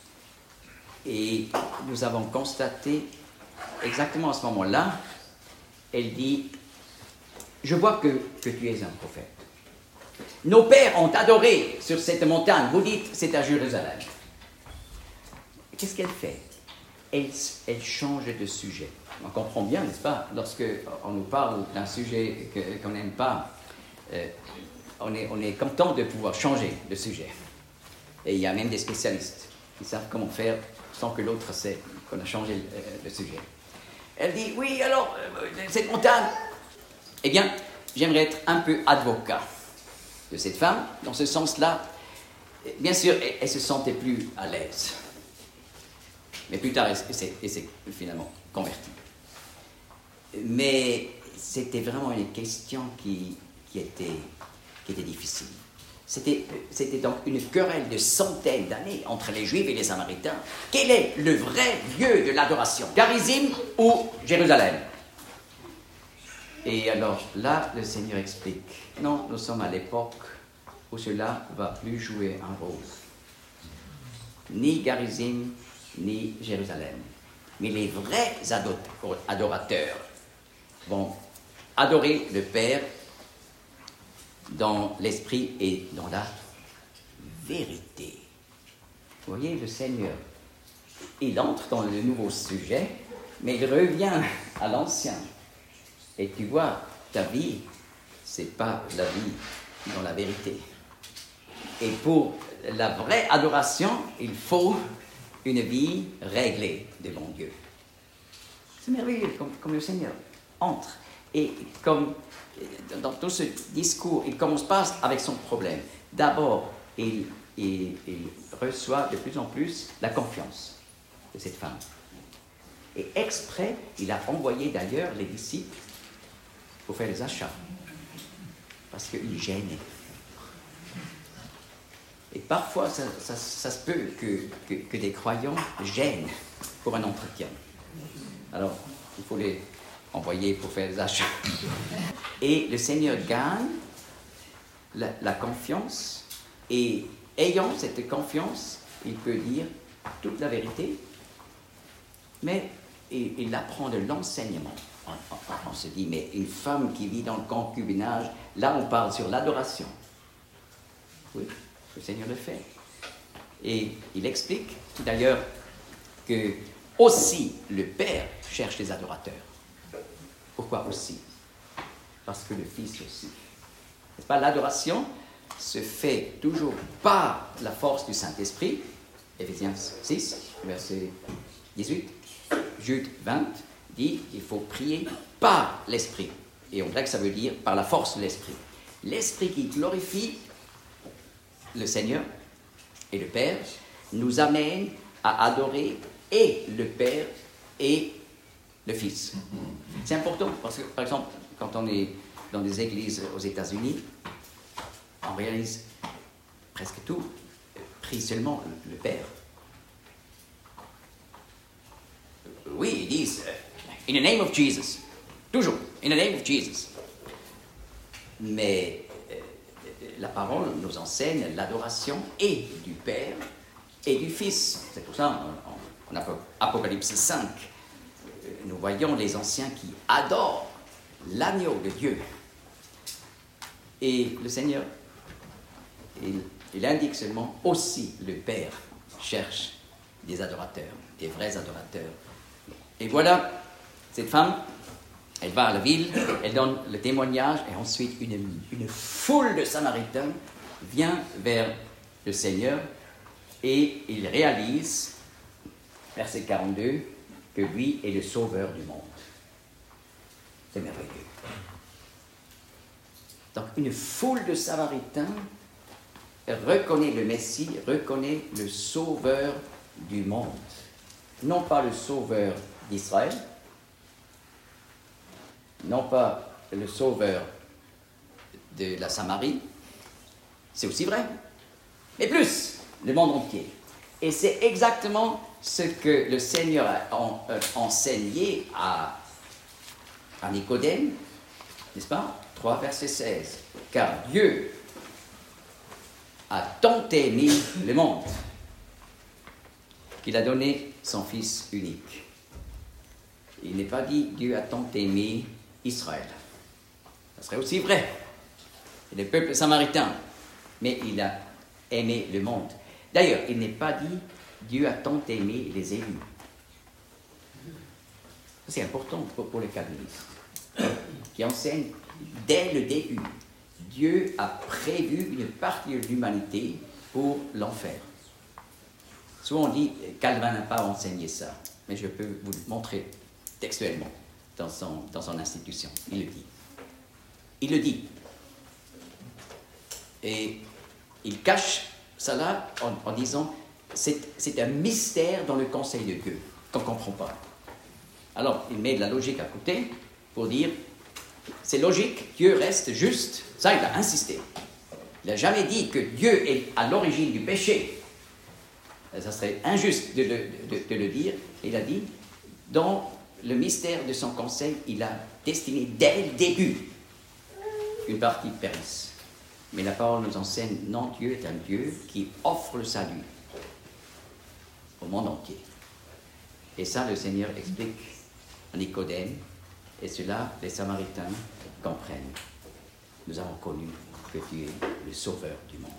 Et nous avons constaté, exactement à ce moment-là, elle dit « Je vois que, que tu es un prophète. Nos pères ont adoré sur cette montagne, vous dites c'est à Jérusalem. » Qu'est-ce qu'elle fait? Elle, elle change de sujet. On comprend bien, n'est-ce pas, lorsque on nous parle d'un sujet que, qu'on n'aime pas, euh, on, est, on est content de pouvoir changer de sujet. Et il y a même des spécialistes qui savent comment faire sans que l'autre sait qu'on a changé le, euh, le sujet. Elle dit, oui, alors, euh, cette montagne... Eh bien, j'aimerais être un peu avocat de cette femme, dans ce sens-là. Bien sûr, elle, elle se sentait plus à l'aise. Mais plus tard, elle s'est, elle s'est finalement convertie. Mais c'était vraiment une question qui, qui, était, qui était difficile. C'était, c'était donc une querelle de centaines d'années entre les Juifs et les Samaritains. Quel est le vrai lieu de l'adoration? Garizim ou Jérusalem? Et alors là, le Seigneur explique, non, nous sommes à l'époque où cela ne va plus jouer un rôle. Ni Garizim, ni Jérusalem. Mais les vrais adorateurs vont adorer le Père dans l'esprit et dans la vérité. Vous voyez, le Seigneur, il entre dans le nouveau sujet, mais il revient à l'ancien. Et tu vois, ta vie, c'est pas la vie dans la vérité. Et pour la vraie adoration, il faut une vie réglée devant Dieu. C'est merveilleux, comme, comme le Seigneur entre. Et comme dans tout ce discours, il commence pas avec son problème. D'abord, il, il, il reçoit de plus en plus la confiance de cette femme. Et exprès, il a envoyé d'ailleurs les disciples pour faire les achats. Parce qu'il gênait. Et parfois, ça, ça, ça se peut que, que, que des croyants gênent pour un entretien. Alors, il faut les envoyer pour faire des achats. Et le Seigneur gagne la, la confiance, et ayant cette confiance, il peut dire toute la vérité, mais il, il apprend de l'enseignement. On, on, on se dit, mais une femme qui vit dans le concubinage, là on parle sur l'adoration. Oui, le Seigneur le fait. Et il explique d'ailleurs que aussi le Père cherche des adorateurs. Pourquoi aussi? Parce que le Fils aussi. N'est-ce pas? L'adoration se fait toujours par la force du Saint-Esprit. Éphésiens six, verset dix-huit. Jude vingt dit qu'il faut prier par l'Esprit. Et en grec, ça veut dire par la force de l'Esprit. L'Esprit qui glorifie le Seigneur et le Père nous amène à adorer et le Père et le Fils. C'est important parce que, par exemple, quand on est dans des églises aux États-Unis, on réalise presque tout, prie seulement le Père. Oui, ils disent « In the name of Jesus ». Toujours « In the name of Jesus ». Mais euh, la parole nous enseigne l'adoration et du Père et du Fils. C'est pour ça, en, en Apocalypse cinq, nous voyons les anciens qui adorent l'agneau de Dieu. Et le Seigneur, il, il indique seulement aussi le Père cherche des adorateurs, des vrais adorateurs. Et voilà, cette femme, elle va à la ville, elle donne le témoignage, et ensuite une, une foule de Samaritains vient vers le Seigneur, et il réalise, verset quarante-deux, que lui est le sauveur du monde. C'est merveilleux. Donc une foule de Samaritains reconnaît le Messie, reconnaît le sauveur du monde. Non pas le sauveur d'Israël, non pas le sauveur de la Samarie, c'est aussi vrai, mais plus, le monde entier. Et c'est exactement ce que le Seigneur a en, euh, enseigné à, à Nicodème, n'est-ce pas? trois, verset seize. Car Dieu a tant aimé le monde qu'il a donné son Fils unique. Il n'est pas dit Dieu a tant aimé Israël. Ça serait aussi vrai. Et le peuple samaritain. Mais il a aimé le monde. D'ailleurs, il n'est pas dit Dieu a tant aimé les élus. C'est important pour, pour les calvinistes qui enseignent dès le début. Dieu a prévu une partie de l'humanité pour l'enfer. Souvent on dit Calvin n'a pas enseigné ça, mais je peux vous le montrer textuellement dans son, dans son institution. Il le dit. Il le dit. Et il cache ça là en, en disant c'est, c'est un mystère dans le conseil de Dieu qu'on ne comprend pas. Alors il met de la logique à côté pour dire c'est logique, Dieu reste juste. Ça, il a insisté. Il n'a jamais dit que Dieu est à l'origine du péché. Ça serait injuste de, de, de, de le dire. Il a dit, dans le mystère de son conseil, il a destiné dès le début une partie périsse. Mais la parole nous enseigne, non, Dieu est un Dieu qui offre le salut au monde entier. Et ça, le Seigneur explique à Nicodème. Et cela, les Samaritains comprennent. Nous avons connu que tu es le sauveur du monde.